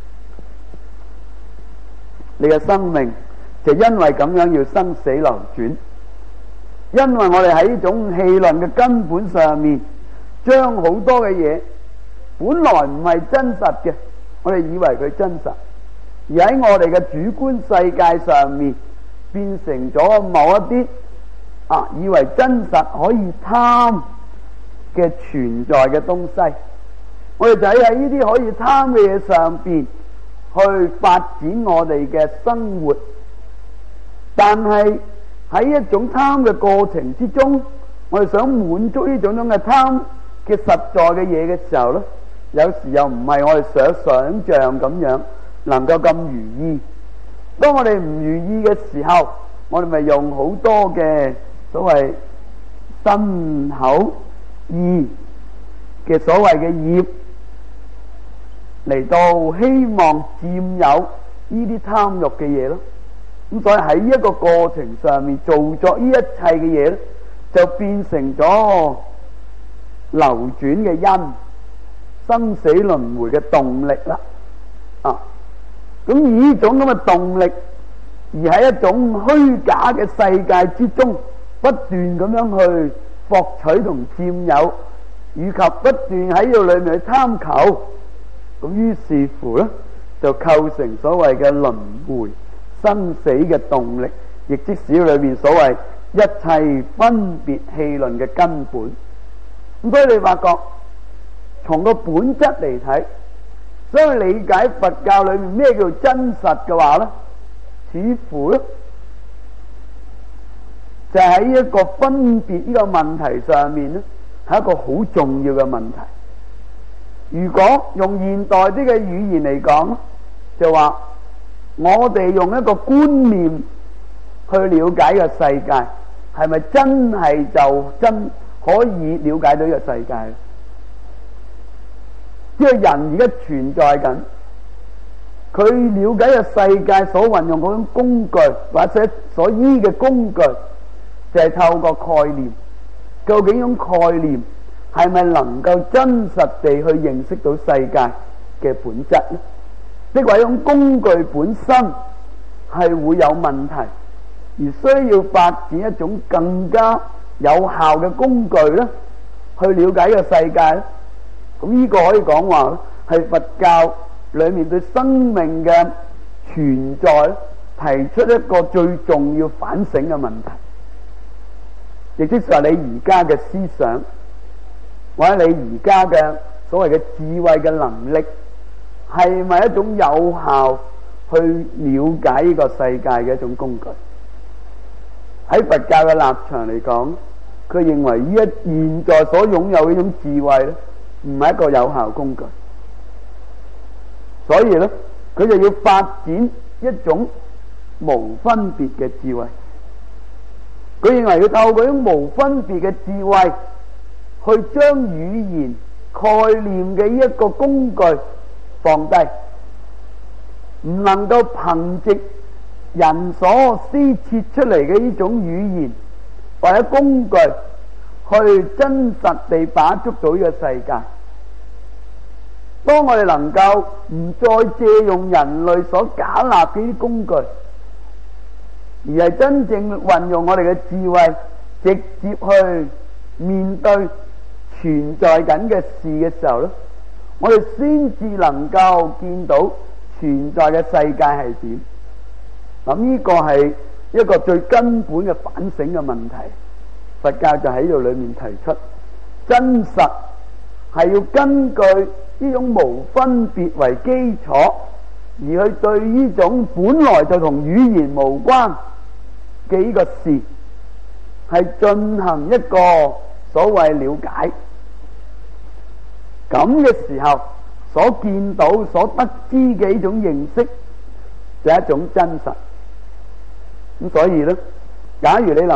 你嘅生命就因為咁樣要生死流轉，因為我哋喺呢種戲論嘅根本上面，將好多嘅嘢本來唔係真實嘅，我哋以為佢真實，而喺我哋嘅主觀世界上面變成咗某一啲啊，以為真實可以貪嘅存在嘅東西，我哋就喺呢啲可以貪嘅嘢上邊去發展我哋嘅生活。但係喺一種貪嘅過程之中，我哋想滿足呢種種嘅貪嘅實在嘅嘢嘅時候呢，有時又唔係我哋想想象咁樣能夠咁如意。當我哋唔如意嘅時候，我哋咪用好多嘅所謂身口意嘅所謂嘅業嚟到希望佔有呢啲貪欲嘅嘢咯。咁所以喺一個過程上面做作呢一切嘅嘢咧，就變成咗流轉嘅因，生死輪迴嘅動力啦。啊，咁以呢種咁嘅動力，而喺一種虛假嘅世界之中，不斷咁樣去獲取同佔有，以及不斷喺呢度裏面去貪求，咁於是乎咧，就構成所謂嘅輪迴生死嘅動力，亦即使裏面所謂一切分別戲論嘅根本。咁所以你發覺從個本質嚟睇，所以理解佛教裏面咩叫真實嘅話呢，似乎咧就喺一個分別呢個問題上面咧，係一個好重要嘅問題。如果用現代啲嘅語言嚟講，就話我哋用一個觀念去了解個世界，係咪真係就真可以了解到呢個世界？即係人而家存在緊，佢了解個世界所運用嗰種工具或者所依嘅工具，就係透過概念。究竟呢種概念係咪能夠真實地去認識到世界嘅本質呢？呢個係一種工具本身係會有問題，而需要發展一種更加有效嘅工具咧，去了解呢個世界咧。咁呢個可以講話係佛教裏面對生命嘅存在提出一個最重要反省嘅問題，亦即係你而家嘅思想或者你而家嘅所謂嘅智慧嘅能力，係咪一種有效去了解呢個世界嘅一種工具？喺佛教嘅立場嚟講，佢認為呢一現在所擁有呢種智慧咧，唔係一個有效工具，所以咧佢就要發展一種無分別嘅智慧。佢認為要透過一種無分別嘅智慧，去將語言概念嘅一個工具放低，唔能夠憑藉人所施設出嚟嘅呢種語言或者工具去真實地把捉到呢個世界。當我哋能夠唔再借用人類所假立嘅啲工具，而係真正運用我哋嘅智慧，直接去面對存在緊嘅事嘅時候咧，我哋先至能夠見到存在嘅世界係點。咁呢個係一個最根本嘅反省嘅問題。佛教就喺度裏面提出，真實係要根據呢種無分別為基礎，而去對呢種本來就同語言無關嘅呢個事，係進行一個所謂了解。咁嘅時候，所見到、所得知嘅呢種認識，就係一種真實。咁所以呢，假如你能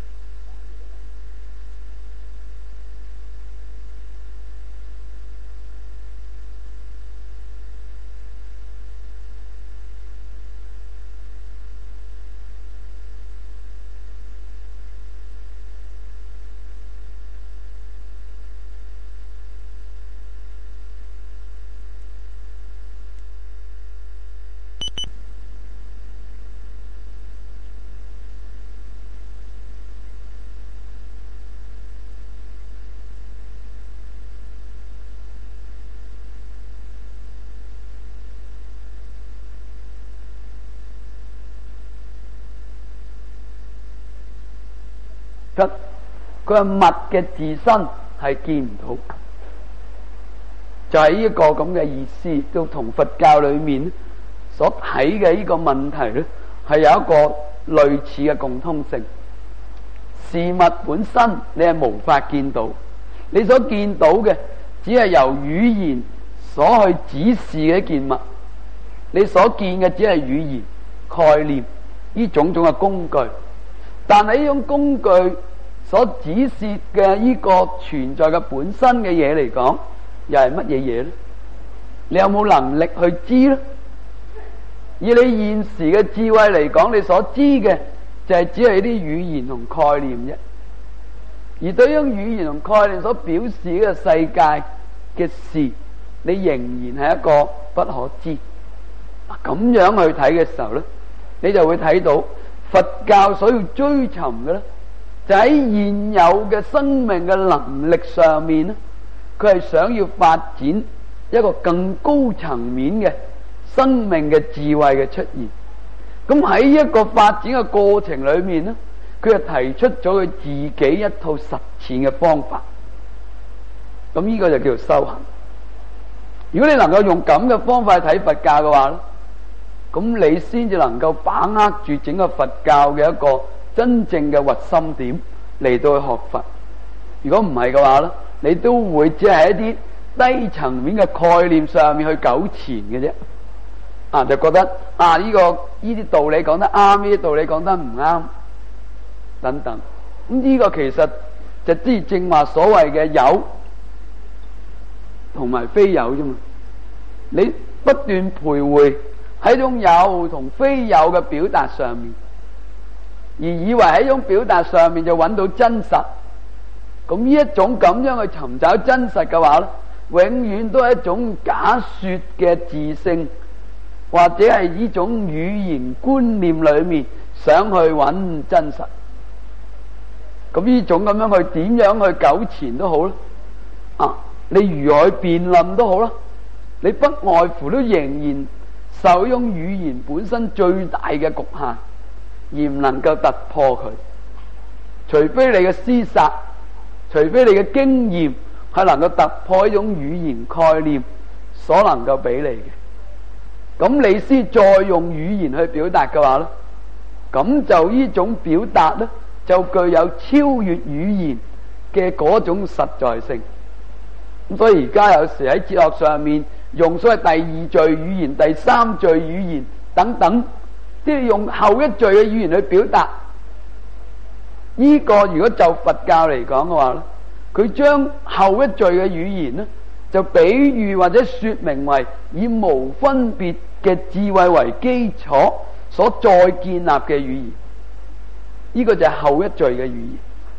佢係物嘅自身係見唔到，就係呢一個咁嘅意思，都同佛教裏面所睇嘅呢個問題咧，係有一個類似嘅共通性。事物本身你係無法見到，你所見到嘅只係由語言所去指示嘅一件物，你所見嘅只係語言概念呢種種嘅工具，但係呢種工具所指示嘅呢個存在嘅本身嘅嘢嚟講，又係乜嘢嘢呢？你有冇能力去知呢？以你現時嘅智慧嚟講，你所知嘅就係只係啲語言同概念啫。而對於語言同概念所表示嘅世界嘅事，你仍然係一個不可知。咁樣去睇嘅時候呢，你就會睇到佛教所要追尋嘅呢，就喺現有嘅生命嘅能力上面咧，佢係想要發展一個更高層面嘅生命嘅智慧嘅出現。咁喺一個發展嘅過程裏面咧，佢就提出咗佢自己一套實踐嘅方法。咁呢個就叫做修行。如果你能夠用咁嘅方法去睇佛教嘅話咧，咁你先至能夠把握住整個佛教嘅一個真正嘅核心點嚟到去學佛。如果唔係嘅話咧，你都會只係一啲低層面嘅概念上面去糾纏嘅啫。啊，就覺得啊呢、這個呢啲道理講得啱，呢啲道理講得唔啱，等等。咁呢個其實就即係正話所謂嘅有同埋非有啫嘛。你不斷徘徊喺種有同非有嘅表達上面，而以為喺種表達上面就揾到真實。咁呢一種咁樣去尋找真實嘅話咧，永遠都係一種假說嘅自性，或者係呢種語言觀念裏面想去揾真實。咁呢種咁樣去點樣去糾纏都好啦，啊，你如何去辯論都好啦，你不外乎都仍然受呢種語言本身最大嘅局限，而唔能夠突破佢。除非你嘅思索，除非你嘅經驗係能夠突破呢種語言概念所能夠俾你嘅，咁你先再用語言去表達嘅話咧，咁就呢種表達咧就具有超越語言嘅嗰種實在性。咁所以而家有時喺哲學上面用所謂第二序語言、第三序語言等等，即係用後一序嘅語言去表達。呢個如果就佛教嚟講嘅話咧，佢將後一序嘅語言咧，就比喻或者說明為以無分別嘅智慧為基礎所再建立嘅語言。呢個就係後一序嘅語言。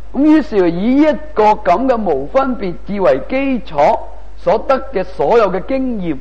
咁於是以一個咁嘅無分別智為基礎所得嘅所有嘅經驗，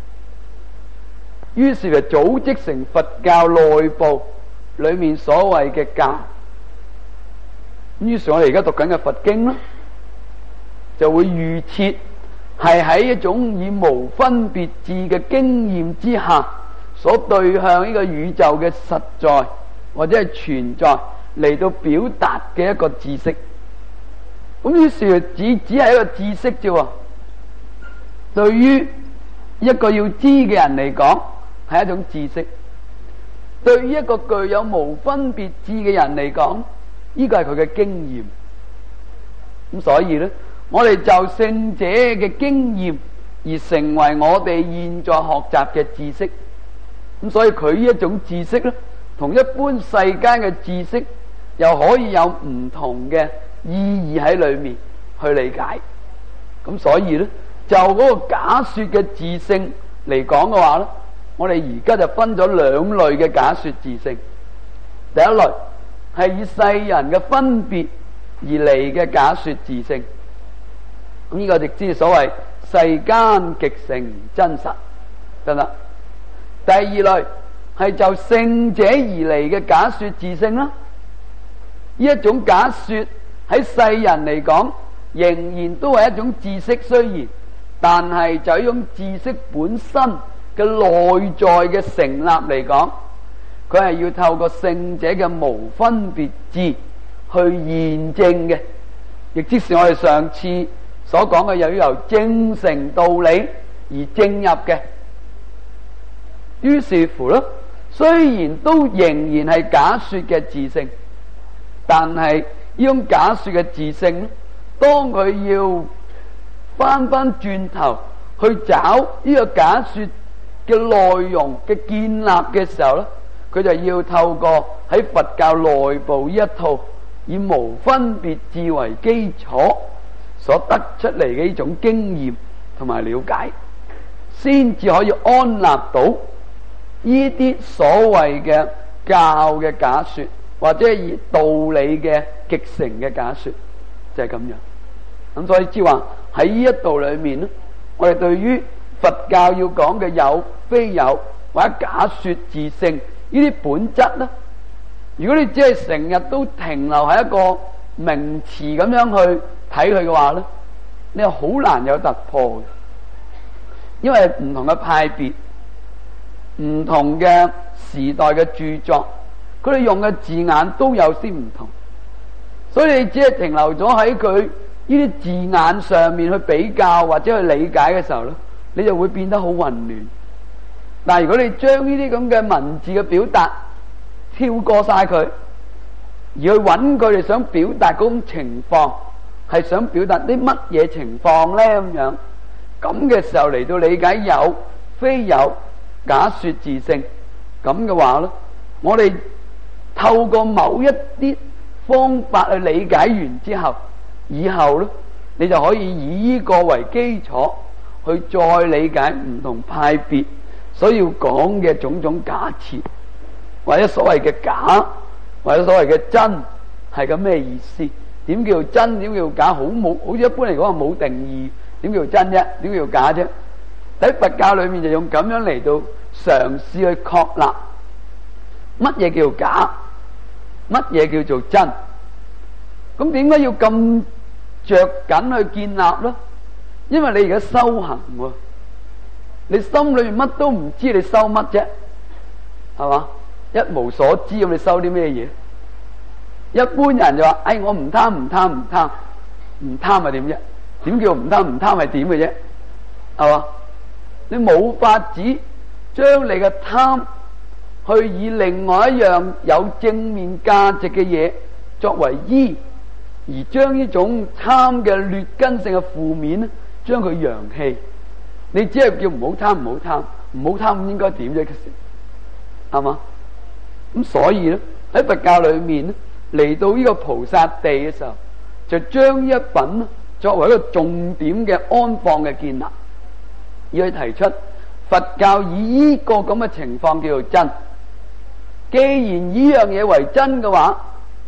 於是就組織成佛教內部裏面所謂嘅教。於是我哋而家讀緊嘅佛經啦，就會預設係喺一種以無分別智嘅經驗之下，所對向呢個宇宙嘅實在或者係存在嚟到表達嘅一個知識。咁於是只只係一個知識啫喎。對於一個要知嘅人嚟講，係一種知識；對於一個具有無分別智嘅人嚟講，呢個係佢嘅經驗。咁所以呢，我哋就聖者嘅經驗而成為我哋現在學習嘅知識。咁所以佢呢一種知識呢，同一般世間嘅知識又可以有唔同嘅意義喺裏面去理解。咁所以呢，就嗰個假說嘅自性嚟講嘅話呢，我哋而家就分咗兩類嘅假說自性。第一類係以世人嘅分別而嚟嘅假說自性，咁呢個直知所謂世間極成真實，得啦。第二類係就聖者而嚟嘅假說自性啦。呢一種假說喺世人嚟講，仍然都係一種知識，雖然，但係就一種知識本身嘅內在嘅成立嚟講，佢係要透過聖者嘅無分別智去驗證嘅，亦即是我哋上次所講嘅，又要由證成道理而證入嘅。於是乎咧，雖然都仍然係假說嘅自性，但係呢種假說嘅自性，當佢要翻翻轉頭去找呢個假說嘅內容嘅建立嘅時候咧，佢就要透過喺佛教內部呢一套以無分別智為基礎所得出嚟嘅呢種經驗同埋了解，先至可以安立到呢啲所謂嘅教嘅假說，或者以道理嘅極成嘅假說，就係咁樣。咁所以即係話喺呢一度裏面咧，我哋對於佛教要講嘅有非有或者假說自性呢啲本質咧，如果你只係成日都停留喺一個名詞咁樣去睇佢嘅話咧，你係好難有突破嘅。因為唔同嘅派別、唔同嘅時代嘅著作，佢哋用嘅字眼都有啲唔同，所以你只係停留咗喺佢呢啲字眼上面去比較或者去理解嘅時候咧，你就會變得好混亂。但係如果你將呢啲咁嘅文字嘅表達跳過晒佢，而去揾佢哋想表達嗰種情況，係想表達啲乜嘢情況咧？咁樣咁嘅時候嚟到理解有非有假說自性咁嘅話咧，我哋透過某一啲方法去理解完之後，以後咧你就可以以呢個為基礎去再理解唔同派別所要講嘅種種假設，或者所謂嘅假，或者所謂嘅真係咁咩意思？點叫真？點叫假？好冇，好似一般嚟講係冇定義。點叫真啫？點叫假啫？喺佛教裏面就用咁樣嚟到嘗試去確立乜嘢叫假，乜嘢叫做真。咁點解要咁着緊去建立呢？因為你而家修行喎，你心裏面乜都唔知，你修乜啫？係嘛？一無所知咁，你修啲咩嘢？一般人就話：哎，我唔貪，唔貪，唔貪，唔貪係點啫？點叫唔貪？唔貪係點嘅啫？係嘛？你冇法子將你嘅貪去以另外一樣有正面價值嘅嘢作為依，而將呢種貪嘅劣根性嘅負面咧，將佢揚棄。你只係叫唔好貪，唔好貪，唔好貪，應該點啫？係嘛？咁所以咧，喺佛教裏面咧，嚟到呢個菩薩地嘅時候，就將呢一品作為一個重點嘅安放嘅建立，要去提出佛教以呢個咁嘅情況叫做真。既然呢樣嘢為真嘅話，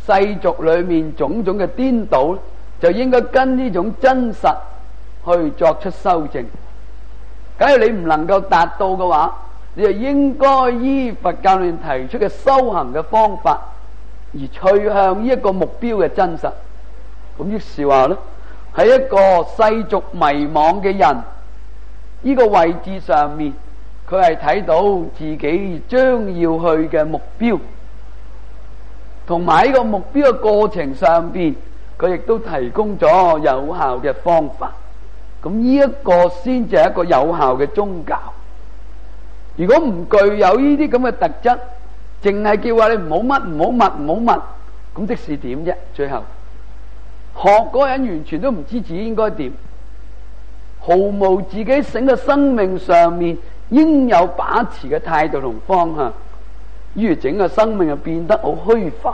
世俗裏面種種嘅顛倒，就應該跟呢種真實去作出修正。假如你唔能夠達到嘅話，你就應該依佛教裏面提出嘅修行嘅方法而趨向呢一個目標嘅真實。咁於是話咧，喺一個世俗迷惘嘅人呢個位置上面，佢係睇到自己將要去嘅目標，同埋呢個目標嘅過程上邊，佢亦都提供咗有效嘅方法。咁呢一個先至係一個有效嘅宗教。如果唔具有呢啲咁嘅特質，淨係叫話你唔好乜唔好乜唔好乜，咁即是點啫？最後學嗰個人完全都唔知自己應該點，毫無自己整個生命上面應有把持嘅態度同方向，於是整個生命就變得好虛浮，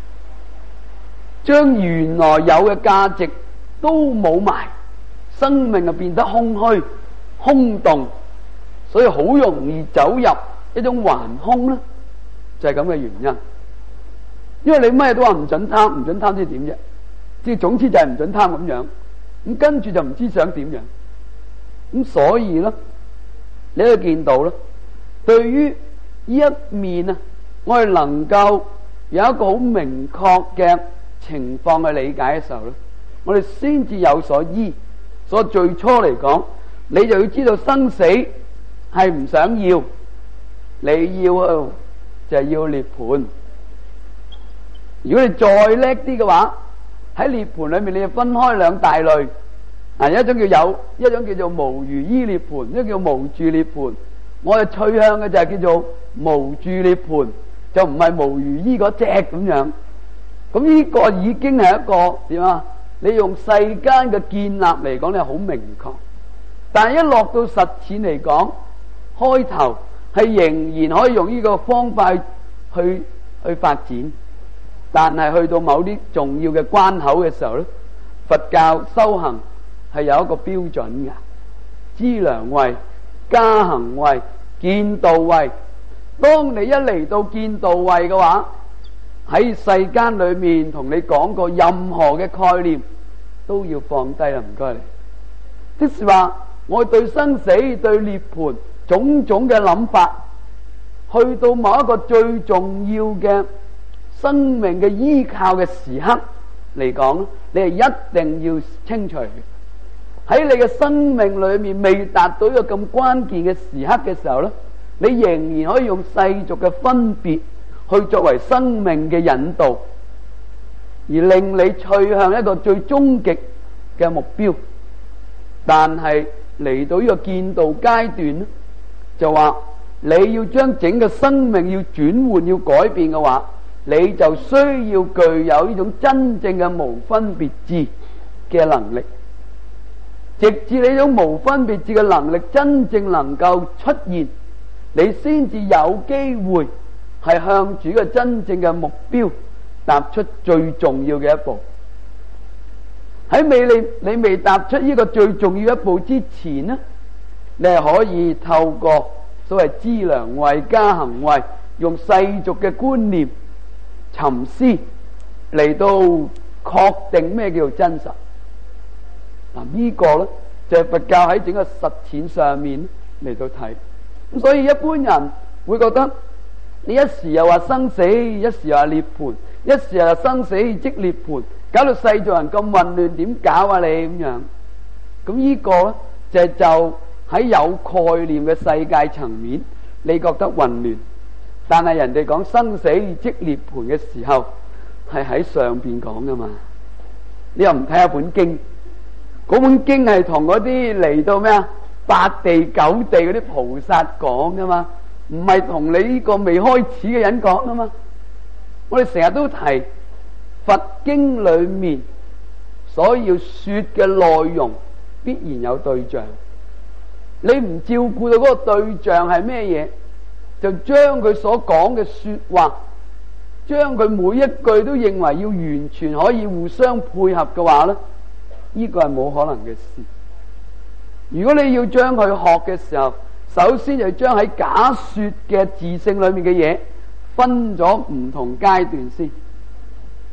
將原來有嘅價值都冇埋，生命就變得空虛空洞，所以好容易走入一種頑空啦，就係咁嘅原因。因為你咩都話唔准貪，唔准貪知點啫？即係總之就係唔准貪咁樣，咁跟住就唔知想點樣。咁所以咧，你都見到咧，對於呢一面啊，我哋能夠有一個好明確嘅情況去理解嘅時候咧，我哋先至有所依。所以最初嚟講，你就要知道生死係唔想要，你要就係要涅槃。如果你再叻啲嘅話，喺涅槃裏面你就分開兩大類，啊，一種叫有，一種叫做無餘依涅槃，一種叫無住涅槃。我哋趨向嘅就係叫做無住涅槃，就唔係無餘依嗰隻咁樣。咁呢個已經係一個點啊？你用世間嘅建立嚟講，你係好明確，但係一落到實踐嚟講，開頭係仍然可以用呢個方法去去發展，但係去到某啲重要嘅關口嘅時候咧，佛教修行係有一個標準嘅，資糧位、加行位、見道位。當你一嚟到見道位嘅話，喺世間裏面同你講過任何嘅概念都要放低啦，唔該你。即是話我對生死、對涅槃種種嘅諗法，去到某一個最重要嘅生命嘅依靠嘅時刻嚟講，你係一定要清除嘅。喺你嘅生命裏面未達到一個咁關鍵嘅時刻嘅時候咧，你仍然可以用世俗嘅分別去作為生命嘅引導，而令你趨向一個最終極嘅目標。但係嚟到呢個見道階段咧，就話你要將整個生命要轉換、要改變嘅話，你就需要具有呢種真正嘅無分別智嘅能力。直至你呢種無分別智嘅能力真正能夠出現，你先至有機會係向住個真正嘅目標踏出最重要嘅一步。喺未你你未踏出呢個最重要一步之前呢，你係可以透過所謂資糧位、加行位，用世俗嘅觀念沉思嚟到確定咩叫做真實。嗱，呢個呢就係佛教喺整個實踐上面嚟到睇。咁所以一般人會覺得你一時又話生死，一時又話涅槃，一時又話生死即涅槃，搞到世俗人咁混亂，點搞啊你咁樣？咁呢個呢就係就喺有概念嘅世界層面，你覺得混亂，但係人哋講生死即涅槃嘅時候，係喺上邊講噶嘛？你又唔睇下本經？嗰本經係同嗰啲嚟到咩啊八地九地嗰啲菩薩講噶嘛，唔係同你呢個未開始嘅人講噶嘛。我哋成日都提佛經裏面所要說嘅內容必然有對象，你唔照顧到嗰個對象係咩嘢，就將佢所講嘅說話，將佢每一句都認為要完全可以互相配合嘅話呢，呢個係冇可能嘅事。如果你要將佢學嘅時候，首先就將喺假說嘅自性裏面嘅嘢分咗唔同階段先。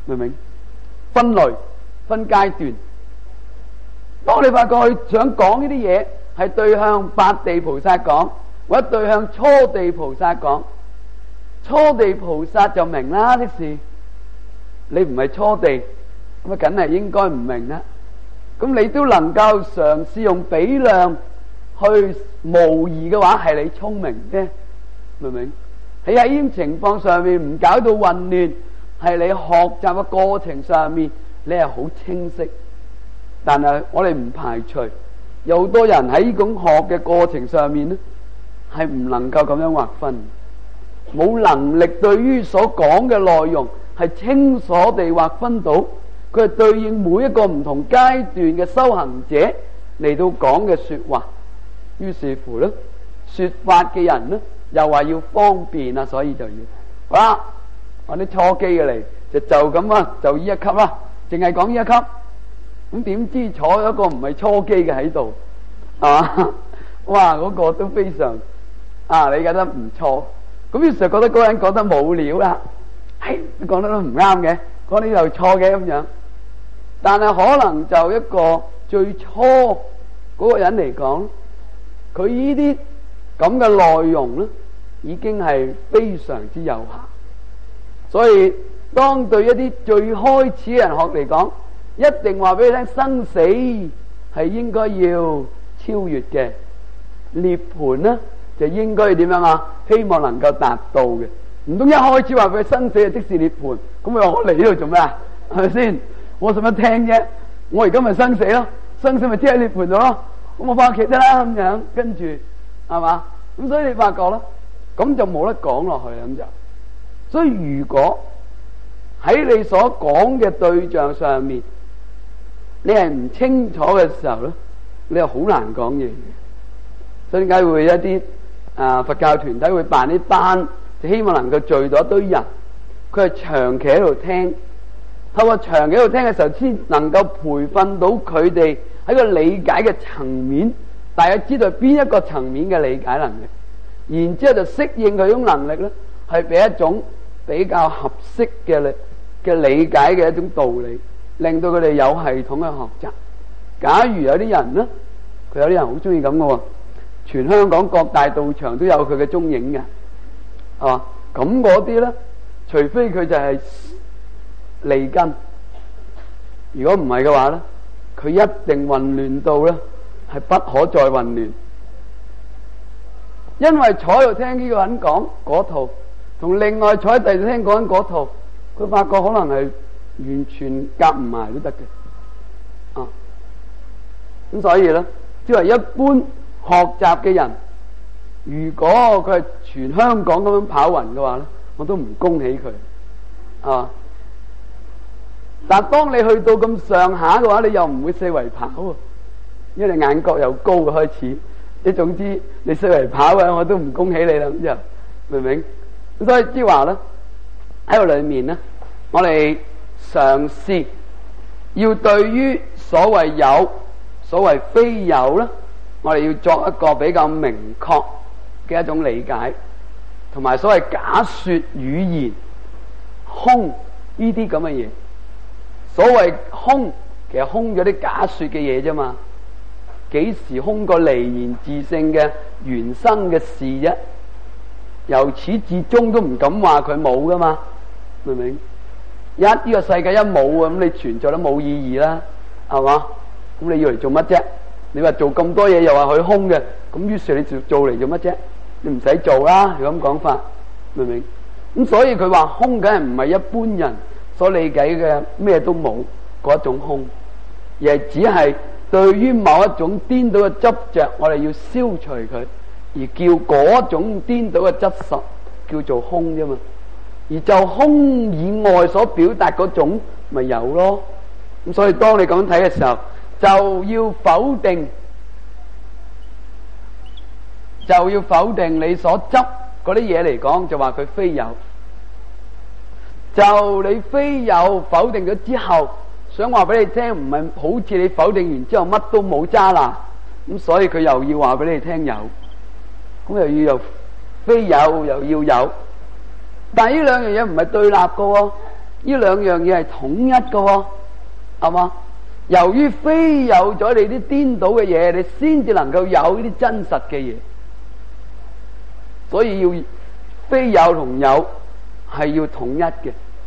明唔明？分類、分階段。當你發覺佢想講呢啲嘢係對向八地菩薩講，或者對向初地菩薩講，初地菩薩就明啦，即是你唔係初地，咁啊梗係應該唔明啦。咁你都能夠嘗試用比量去模擬嘅話，係你聰明啫，明唔明？你喺呢種情況上面唔搞到混亂，係你學習嘅過程上面你係好清晰。但係我哋唔排除有好多人喺呢種學嘅過程上面咧，係唔能夠咁樣劃分，冇能力對於所講嘅內容係清楚地劃分到，佢係對應每一個唔同階段嘅修行者嚟到講嘅說話。於是乎咧，說法嘅人咧又話要方便啊，所以就要好啦。我啲初機嘅嚟就就咁啊，就呢一級啦，淨係講呢一級。咁點知坐咗一個唔係初機嘅喺度，係嘛？哇！嗰個都非常啊，你覺得唔錯。咁於是就覺得嗰個人講得冇料啦，係講得都唔啱嘅，講呢度錯嘅咁樣。但係可能就一個最初嗰個人嚟講，佢呢啲咁嘅內容咧，已經係非常之有限。所以當對一啲最開始嘅人學嚟講，一定話俾你聽，生死係應該要超越嘅，涅槃呢就應該要點樣啊？希望能夠達到嘅。唔通一開始話佢生死係即是涅槃，咁佢話我嚟呢度做咩啊？係咪先？我使乜聽啫？我而家咪生死咯，生死咪即係涅槃咗咯。咁我翻屋企得啦咁樣，跟住係嘛？咁所以你發覺啦，咁就冇得講落去咁就。所以如果喺你所講嘅對象上面，你係唔清楚嘅時候咧，你係好難講嘢嘅。所以點解會一啲啊佛教團體會辦啲班，就希望能夠聚到一堆人，佢係長期喺度聽，透過長期喺度聽嘅時候，先能夠培訓到佢哋喺個理解嘅層面，大家知道邊一個層面嘅理解能力，然之後就適應佢種能力咧，係俾一種比較合適嘅理嘅理解嘅一種道理。令到佢哋有系統嘅學習。假如有啲人呢，佢有啲人好中意咁嘅喎，全香港各大道場都有佢嘅蹤影嘅，係嘛？咁嗰啲呢，除非佢就係利根，如果唔係嘅話呢，佢一定混亂到呢，係不可再混亂。因為坐喺度聽呢個人講嗰套，同另外坐喺第二度聽嗰人嗰套，佢發覺可能係完全夾唔埋都得嘅，啊！咁所以咧，即係一般學習嘅人，如果佢係全香港咁樣跑勻嘅話咧，我都唔恭喜佢，啊！但係當你去到咁上下嘅話，你又唔會四圍跑喎，因為你眼角又高嘅開始。你總之你四圍跑嘅，我都唔恭喜你啦，咁就明唔明？咁所以即係話咧，喺度裏面咧，我哋嘗試要對於所謂有、所謂非有咧，我哋要作一個比較明確嘅一種理解，同埋所謂假說語言、空呢啲咁嘅嘢。所謂空，其實空咗啲假說嘅嘢啫嘛。幾時空過離言自性嘅原生嘅事啫？由始至終都唔敢話佢冇噶嘛，明唔明？一呢、這個世界一冇啊，咁你存在都冇意義啦，係嘛？咁你要嚟做乜啫？你話做咁多嘢又話佢空嘅，咁於是你做做嚟做乜啫？你唔使做啦，係咁講法，明唔明？咁所以佢話空，梗係唔係一般人所理解嘅咩都冇嗰一種空，而係只係對於某一種顛倒嘅執着，我哋要消除佢，而叫嗰種顛倒嘅執實叫做空啫嘛。而就空以外所表達嗰種咪有咯。咁所以當你咁樣睇嘅時候，就要否定，就要否定你所執嗰啲嘢嚟講，就話佢非有。就你非有否定咗之後，想話俾你聽，唔係好似你否定完之後乜都冇揸啦。咁所以佢又要話俾你聽有，咁又要又非有又要有。但係呢兩樣嘢唔係對立嘅喎， 呢兩樣嘢係統一嘅喎，係嘛？由於非有咗你啲顛倒嘅嘢，你先至能夠有呢啲真實嘅嘢。所以要非有同有係要統一嘅。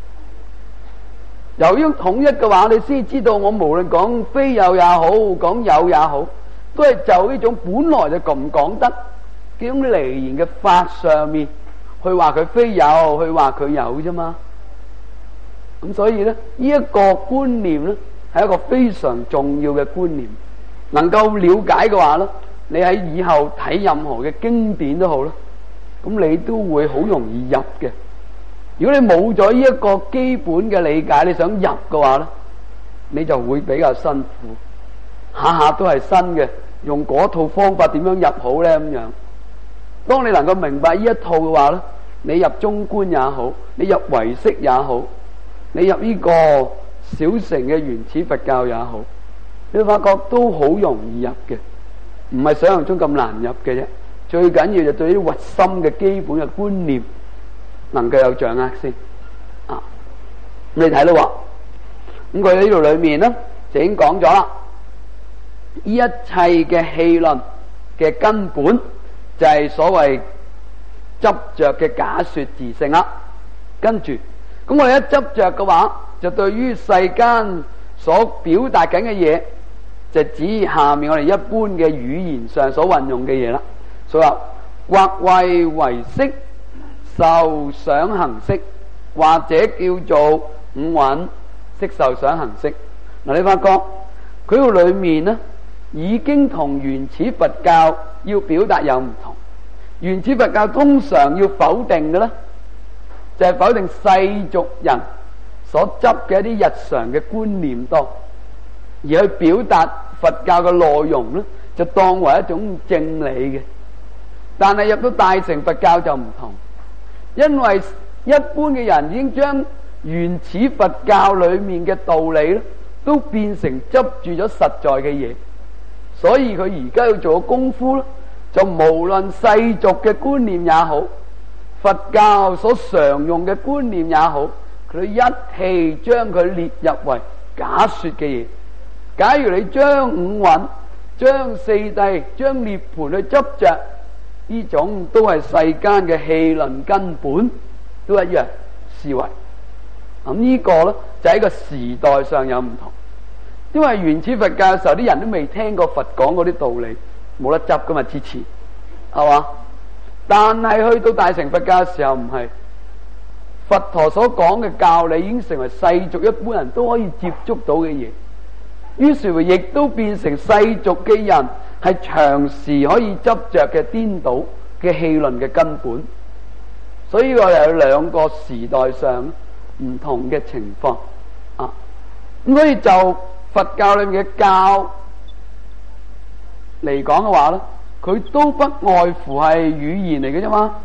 由於統一嘅話，你先知道我無論講非有也好，講有也好，都係就呢種本來就咁講得幾種離言嘅法上面去話佢非有，去話佢有啫嘛。咁所以咧，呢一個觀念咧係一個非常重要嘅觀念。能夠了解嘅話咧，你喺以後睇任何嘅經典都好啦，咁你都會好容易入嘅。如果你冇咗呢一個基本嘅理解，你想入嘅話咧，你就會比較辛苦，下下都係新嘅，用嗰套方法點樣入好咧咁樣。當你能夠明白呢一套嘅話咧，你入中觀也好，你入唯識也好，你入呢個小乘嘅原始佛教也好，你發覺都好容易入嘅，唔係想象中咁難入嘅啫。最緊要就對於核心嘅基本嘅觀念能夠有掌握先啊！你睇到喎，咁佢喺呢度裏面咧就已經講咗啦，呢一切嘅戲論嘅根本就係所謂執着嘅假說自性啦。跟住，咁我哋一執着嘅話，就對於世間所表達緊嘅嘢，就指下面我哋一般嘅語言上所運用嘅嘢啦。所以話或謂唯識、受想行識，或者叫做五蘊色受想行識。嗱，你發覺佢個裏面呢，已經同原始佛教要表達有唔同。原始佛教通常要否定嘅呢，就係否定世俗人所執嘅一啲日常嘅觀念多，而去表達佛教嘅內容呢，就當為一種正理嘅。但係入到大乘佛教就唔同，因為一般嘅人已經將原始佛教裏面嘅道理咧，都變成執住咗實在嘅嘢，所以佢而家要做嘅功夫咧，就無論世俗嘅觀念也好，佛教所常用嘅觀念也好，佢一氣將佢列入為假說嘅嘢。假如你將五蘊、將四諦、將涅槃去執着，呢種都係世間嘅戲論根本，都一樣視為。咁呢個呢，就喺個時代上有唔同，因為原始佛教嘅時候，啲人都未聽過佛講嗰啲道理，冇得執噶嘛，之前係嘛？但係去到大乘佛教嘅時候唔係，佛陀所講嘅教理已經成為世俗一般人都可以接觸到嘅嘢，於是乎亦都變成世俗嘅人係長時可以執着嘅顛倒嘅戲論嘅根本。所以我哋有兩個時代上唔同嘅情況啊。咁所以就佛教裏面嘅教嚟講嘅話咧，佢都不外乎係語言嚟嘅啫嘛。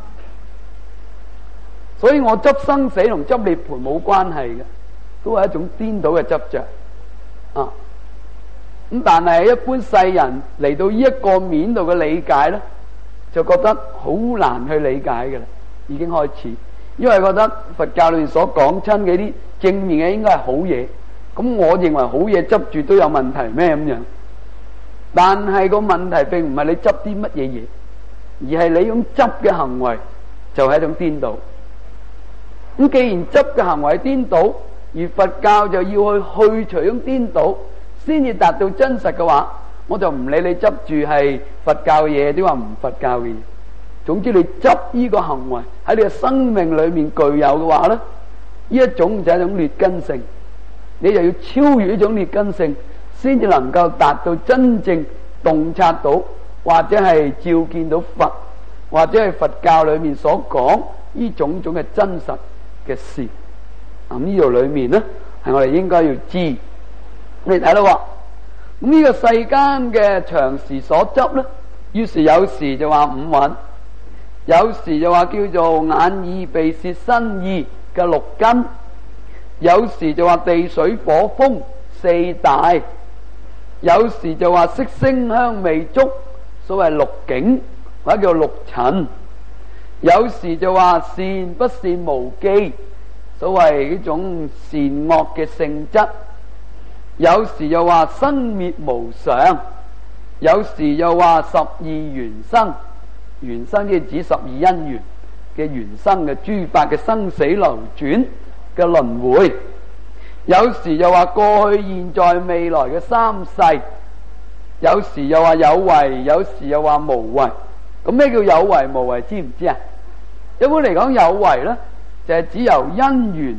所以我執生死同執涅槃冇關係嘅，都係一種顛倒嘅執着啊。咁但係一般世人嚟到呢一個面度嘅理解咧，就覺得好難去理解嘅啦，已經開始，因為覺得佛教裏面所講親嘅啲正面嘅應該係好嘢，咁我認為好嘢執住都有問題咩咁樣？但係個問題並唔係你執啲乜嘢嘢，而係你用執嘅行為就係一種顛倒。咁既然執嘅行為顛倒，而佛教就要去去除種顛倒，先至達到真實嘅話，我就唔理你執住係佛教嘅嘢，點話唔佛教嘅嘢。總之你執呢個行為喺你嘅生命裏面具有嘅話咧，呢一種就係一種劣根性，你就要超越呢種劣根性，先至能夠達到真正洞察到，或者係照見到佛，或者係佛教裏面所講呢種種嘅真實嘅事。咁呢度裏面呢，係我哋應該要知。你睇到喎，咁呢個世間嘅長時所執呢，於是有時就話五蘊，有時就話叫做眼耳鼻舌身意嘅六根，有時就話地水火風四大，有時就話色聲香味觸，所謂六境或者叫六塵，有時就話善不善無記， 所謂呢種善惡嘅性質。有時又話生滅無常，有時又話十二緣生。緣生即係指十二因緣嘅緣生嘅諸法嘅生死流轉嘅輪迴。有時又話過去、現在、未來嘅三世。有時又話有為，有時又話無為。咁咩叫有為無為？知唔知啊？一般嚟講，有為呢就係指由因緣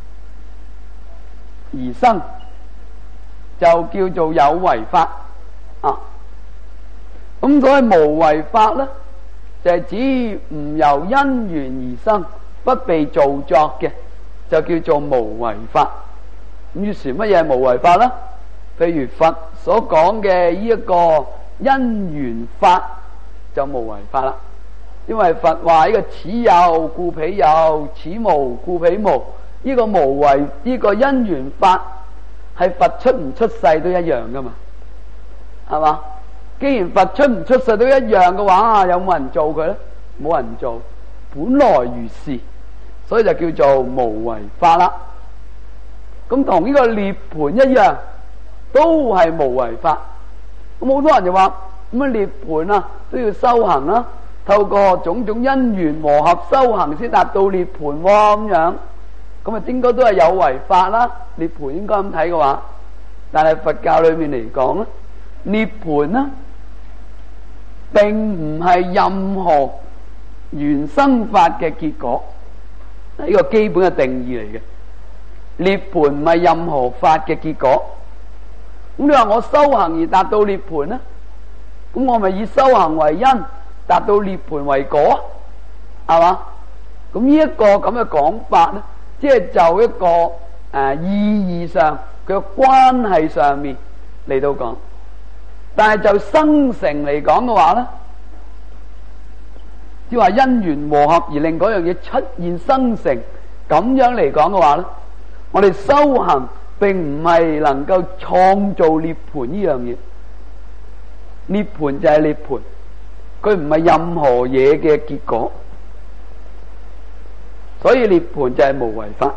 而生，就叫做有為法啊。咁所謂無為法呢，就係指唔由因緣而生，不被造作嘅，就叫做無為法。咁於是乜嘢係無為法呢？譬如佛所講嘅呢一個因緣法就無為法啦。因為佛話呢個此有故彼有，此無故彼無。呢個無為呢個因緣法係佛出唔出世都一樣噶嘛，係嘛？既然佛出唔出世都一樣嘅話，有冇人做佢呢？冇人做，本來如是，所以就叫做無為法啦。咁同呢個涅槃一樣，都係無為法。咁好多人就話咁啊，涅槃啊都要修行啦，透過種種因緣和合修行先達到涅槃喎，咁樣咁啊，應該都係有為法啦。涅槃應該咁睇嘅話，但係佛教裏面嚟講咧，涅槃呢並唔係任何緣生法嘅結果，呢個基本嘅定義嚟嘅。涅槃唔係任何法嘅結果。咁你話我修行而達到涅槃呢？咁我咪以修行為因，達到涅槃為果，係嘛？咁呢一個咁嘅講法呢，即係就一個誒、呃、意義上佢嘅關係上面嚟到講。但係就生成嚟講嘅話呢，即係話因緣和合而令嗰樣嘢出現生成，咁樣嚟講嘅話呢，我哋修行並唔係能夠創造涅槃呢樣嘢。涅槃就係涅槃，佢唔係任何嘢嘅結果，所以涅槃就係無為法。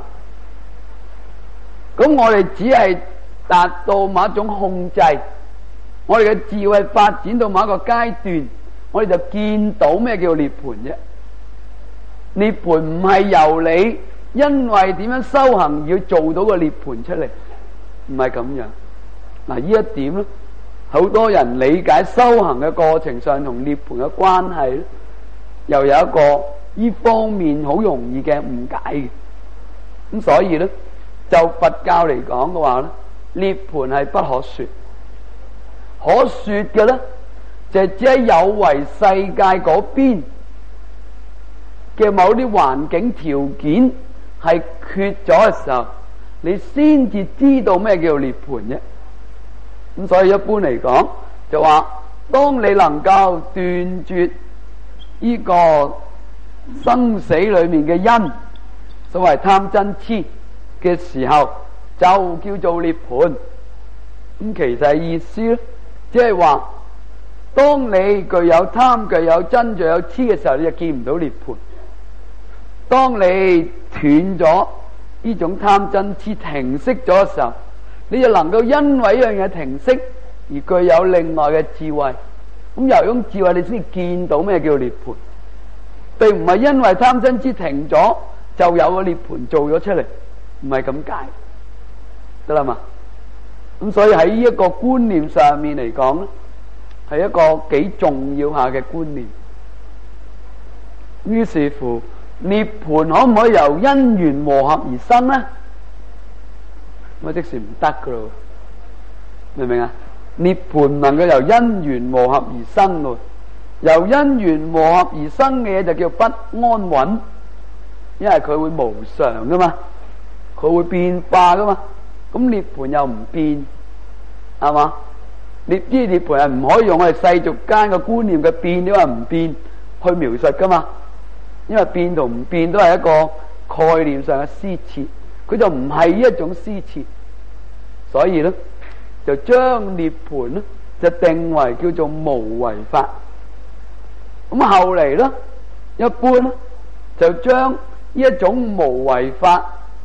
咁我哋只係達到某一種控制，我哋嘅智慧發展到某一個階段，我哋就見到咩叫涅槃啫。涅槃唔係由你因為點樣修行而要做到個涅槃出嚟，唔係咁樣。嗱，呢一點咧，好多人理解修行嘅過程上同涅槃嘅關係咧，又有一個呢方面好容易嘅誤解嘅。咁所以咧，就佛教嚟講嘅話咧，涅槃係不可說。可說嘅咧，就係只喺有為世界嗰邊嘅某啲環境條件係缺咗嘅時候，你先至知道咩叫做涅槃啫。咁所以一般嚟講，就話當你能夠斷絕呢個生死裏面嘅因，所謂貪嗔癡嘅時候，就叫做涅槃。咁其實意思咧，即係話，當你具有貪、具有嗔、具有癡嘅時候，你就見唔到涅槃。當你斷咗呢種貪嗔癡，停息咗嘅時候，你就能夠因為一樣嘢停息而具有另外嘅智慧。咁由種智慧，你先至見到咩叫涅槃，並唔係因為貪嗔癡停咗就有個涅槃做咗出嚟，唔係咁解，得啦嘛。咁所以喺呢一個觀念上面嚟講咧，係一個幾重要下嘅觀念。於是乎，涅槃可唔可以由因緣和合而生呢？咁即是唔得噶咯，明唔明啊？涅槃唔能夠由因緣和合而生咯，由因緣和合而生嘅嘢就叫不安穩，因為佢會無常噶嘛，佢會變化噶嘛。咁涅槃又唔變，係嘛？涅啲涅槃係唔可以用我哋世俗間嘅觀念嘅變，因為唔變去描述噶嘛。因為變同唔變都係一個概念上嘅施設，佢就唔係一種施設，所以咧就將涅槃咧就定為叫做無為法。咁後嚟咧，一般咧就將呢一種無為法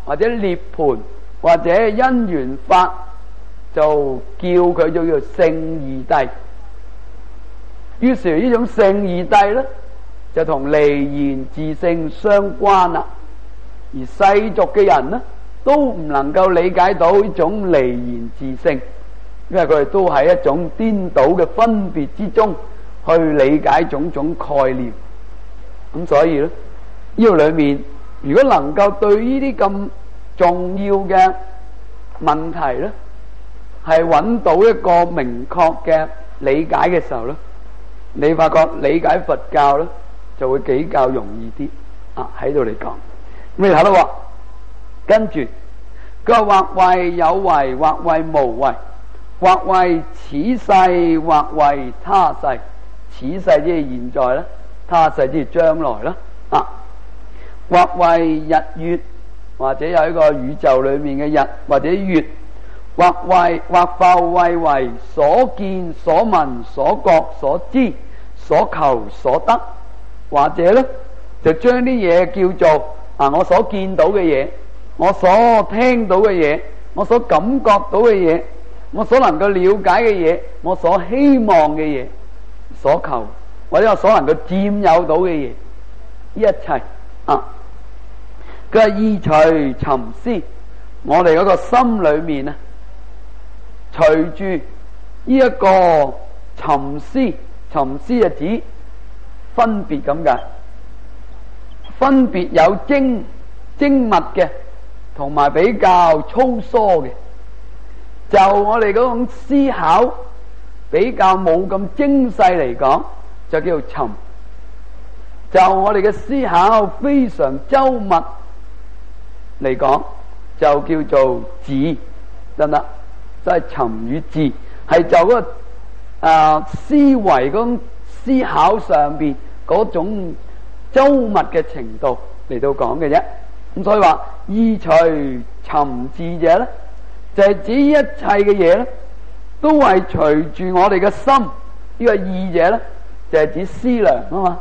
或者涅槃或者因緣法，就叫佢就叫聖義諦。於是呢種聖義諦咧，就同離言自性相關啦。而世俗嘅人呢，都唔能夠理解到呢種離言自性，因為佢哋都喺一種顛倒嘅分別之中去理解種種概念。咁所以咧，呢度裏面如果能夠對呢啲咁重要嘅問題咧，係揾到一個明確嘅理解嘅時候咧，你發覺理解佛教咧就會比較容易啲啊！喺度嚟講，咁你睇到喎，跟住佢話或為有為，或為無為，或為此世，或為他世。此世即係現在啦，他世即係將來啦。啊，或為日月，或者有一個宇宙裏面嘅日或者月。或為或復為為所見所聞所覺所知所求所得，或者咧就將啲嘢叫做啊我所見到嘅嘢，我所聽到嘅嘢，我所感覺到嘅嘢，我所能夠了解嘅嘢，我所希望嘅嘢，所求或者我所能夠佔有到嘅嘢，呢一切啊，佢係意隨尋思，我哋嗰個心裏面啊。隨住呢一個尋思，尋思係指分別咁解，分別有精精密嘅，同埋比較粗疏嘅。就我哋嗰種思考比較冇咁精細嚟講，就叫做尋；就我哋嘅思考非常周密嚟講，就叫做智，得唔得？即係尋與智，係就嗰個啊思維嗰種思考上邊嗰種周密嘅程度嚟到講嘅啫。咁所以話意隨尋智者咧，就係、是、指一切嘅嘢咧，都係隨住我哋嘅心。呢、這個意者咧，就係、是、指思量啊嘛。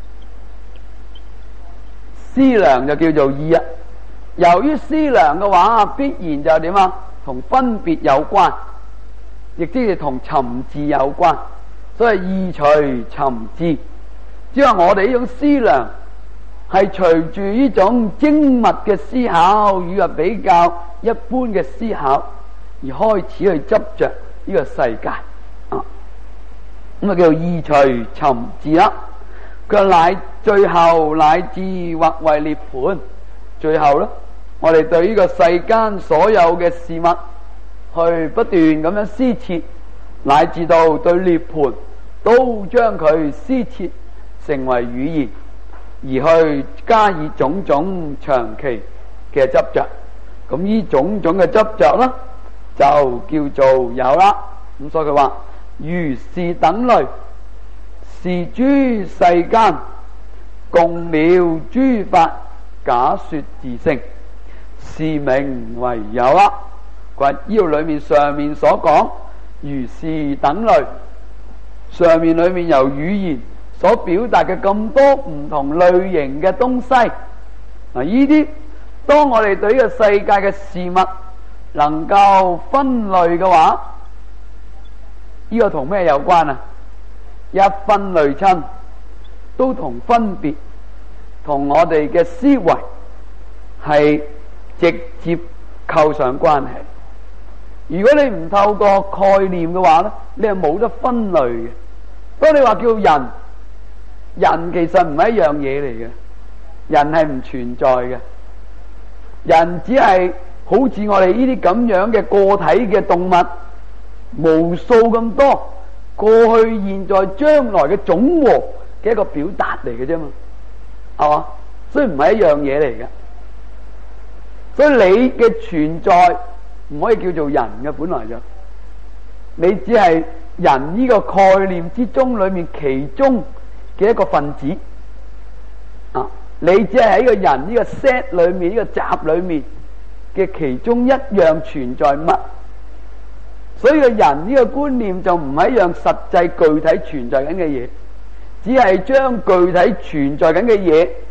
思量就叫做意啊。由於思量嘅話，必然就係點啊？同分別有關，亦即係同尋智有關，所以意隨尋智，即係我哋呢種思量係隨住呢種精密嘅思考與比較一般嘅思考而開始去執着呢個世界啊，咁啊叫做意隨尋智啦。佢乃最後乃至或為涅槃，最後咧。我哋對呢個世間所有嘅事物，去不斷咁樣施設，乃至到對涅槃，都將佢施設成為語言，而去加以種種長期嘅執着。咁呢種種嘅執着呢，就叫做有啦。咁所以佢話如是等類，是諸世間共了諸法假說自性。是名為有啦。佢話呢度裏面上面所講如是等類，上面裏面由語言所表達嘅咁多唔同類型嘅東西，嗱呢啲當我哋對呢個世界嘅事物能夠分類嘅話，呢個同咩有關啊？一分類親都同分別同我哋嘅思維係直接構上關係。如果你唔透過概念嘅話咧，你係冇得分類嘅。當你話叫人，人其實唔係一樣嘢嚟嘅，人係唔存在嘅。人只係好似我哋呢啲咁樣嘅個體嘅動物，無數咁多過去、現在、將來嘅總和嘅一個表達嚟嘅啫嘛，係嘛？所以唔係一樣嘢嚟嘅。所以你嘅存在唔可以叫做人嘅，本來就你只係人呢個概念之中裏面其中嘅一個分子啊！你只係喺個人呢個 set 裏面，呢個集裏面嘅其中一樣存在物。所以個人呢個觀念就唔係一樣實際具體存在緊嘅嘢，只係將具體存在緊嘅嘢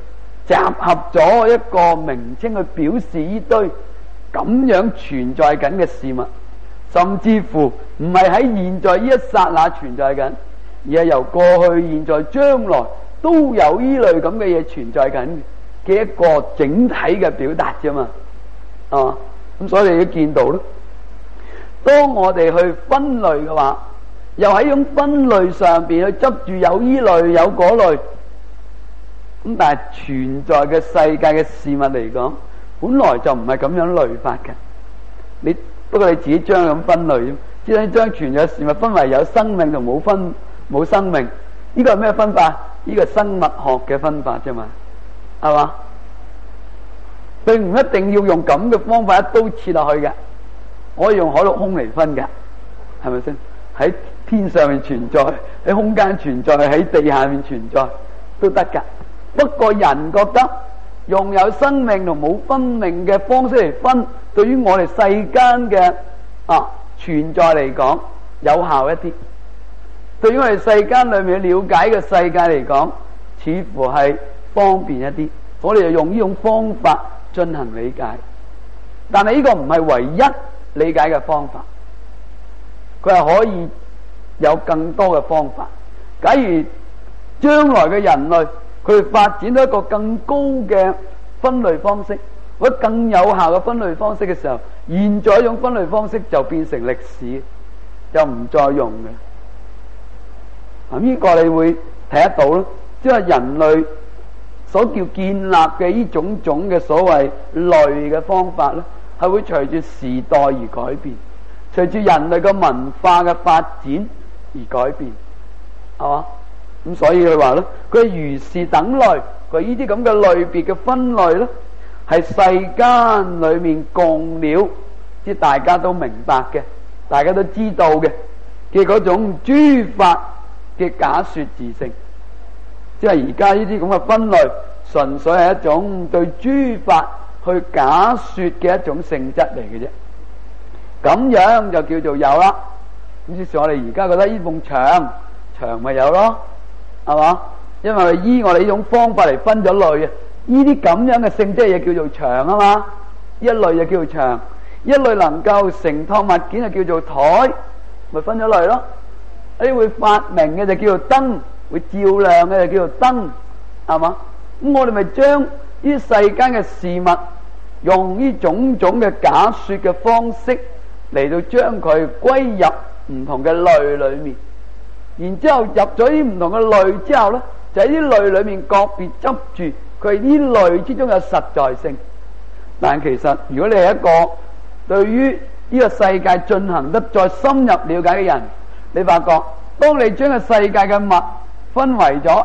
集合咗一個名稱去表示呢堆咁樣存在緊嘅事物，甚至乎唔係喺現在呢一剎那存在緊，而係由過去、現在、將來都有呢類咁嘅嘢存在緊嘅一個整體嘅表達啫嘛。啊，咁所以你都見到咯。當我哋去分類嘅話，又喺種分類上邊去執住有依類有嗰類，咁但係存在嘅世界嘅事物嚟講，本來就唔係咁樣類法嘅。你不過你自己將咁分類，只係將存在嘅事物分為有生命同冇分冇生命，呢個係咩分法？呢個係生物學嘅分法啫嘛，係嘛？並唔一定要用咁嘅方法一刀切落去嘅，可以用海陸空嚟分嘅，係咪先？喺天上面存在，喺空間存在，喺地下面存在都得噶。不過人覺得用有生命同冇生命嘅方式嚟分，對於我哋世間嘅啊存在嚟講有效一啲。對於我哋世間裏面了解嘅世界嚟講，似乎係方便一啲。我哋就用呢種方法進行理解，但係呢個唔係唯一理解嘅方法，佢係可以有更多嘅方法。假如將來嘅人類佢發展到一個更高嘅分類方式，或者更有效嘅分類方式嘅時候，現在一種分類方式就變成歷史，就唔再用嘅。咁呢個你會睇得到咯，即係人類所叫建立嘅呢種種嘅所謂類嘅方法咧，係會隨住時代而改變，隨住人類嘅文化嘅發展而改變，係嘛？咁所以佢話咧，佢如是等類，佢呢啲咁嘅類別嘅分類咧，係世間裏面共了，即係大家都明白嘅，大家都知道嘅嘅嗰種諸法嘅假說自性。即係而家呢啲咁嘅分類，純粹係一種對諸法去假說嘅一種性質嚟嘅啫。咁樣就叫做有啦。咁於是我哋而家覺得呢埲牆，牆咪有咯，係嘛？因為依我哋呢種方法嚟分咗類啊。呢啲咁樣嘅性質嘢叫做牆啊嘛。一類就叫做牆，一類能夠承托物件就叫做台，咪分咗類咯。呢會發明嘅就叫做燈，會照亮嘅就叫做燈，係嘛？咁我哋咪將呢世間嘅事物用呢種種嘅假說嘅方式嚟到將佢歸入唔同嘅類裏面，然之後入咗呢唔同嘅類之後呢，就喺呢類裏面個別執住佢係呢類之中有實在性。但其實如果你係一個對於呢個世界進行得再深入了解嘅人，你發覺當你將個世界嘅物分為咗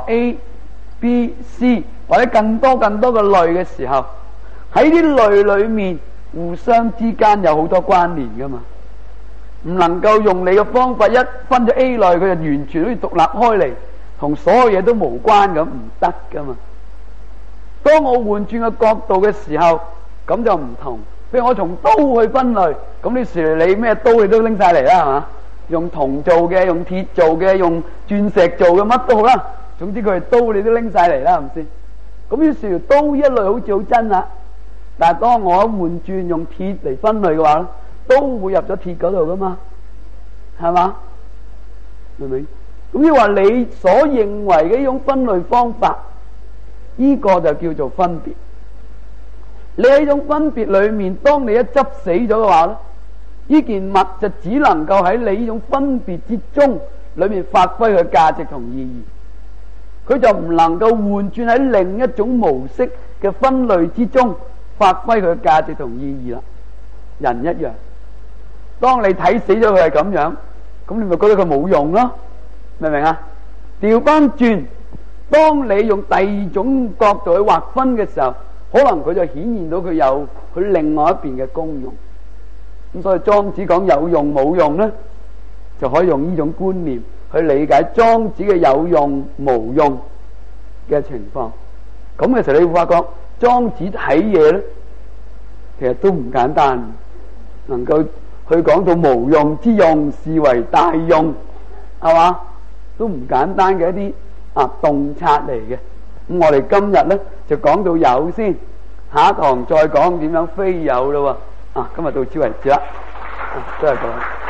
A、B、C 或者更多更多嘅類嘅時候，喺啲類裏面互相之間有好多關聯噶嘛，唔能夠用你嘅方法一分咗 A 類，佢就完全好似獨立開嚟，同所有嘢都無關咁，唔得噶嘛。當我換轉個角度嘅時候，咁就唔同。譬如我從刀去分類，咁呢時你咩刀你都拎晒嚟啦，係嘛？用銅做嘅，用鐵做嘅，用鑽石做嘅，乜都好啦。總之佢係刀，你都拎晒嚟啦，係咪先？咁於是刀一類好似好真啦，但係當我換轉用鐵嚟分類嘅話咧，都會入咗鐵嗰度噶嘛，係嘛？明唔明？咁即係話你所認為嘅呢種分類方法，呢個就叫做分別。你喺呢種分別裏面，當你一執死咗嘅話咧，呢件物就只能夠喺你呢種分別之中裏面發揮佢價值同意義，佢就唔能夠換轉喺另一種模式嘅分類之中發揮佢價值同意義啦。人一樣，當你睇死咗佢係咁樣，咁你咪覺得佢冇用咯，明唔明啊？調翻轉，當你用第二種角度去劃分嘅時候，可能佢就顯現到佢有佢另外一邊嘅功用。咁所以莊子講有用冇用呢，就可以用呢種觀念去理解莊子嘅有用無用嘅情況。咁嘅時候你會發覺莊子睇嘢呢，其實都唔簡單，能夠去講到無用之用視為大用，係嘛？都唔簡單嘅一啲啊洞察嚟嘅。 咁我哋今日咧就講到有先，下一堂再講點樣非有咯喎。啊，今日到此為止啦，都係咁。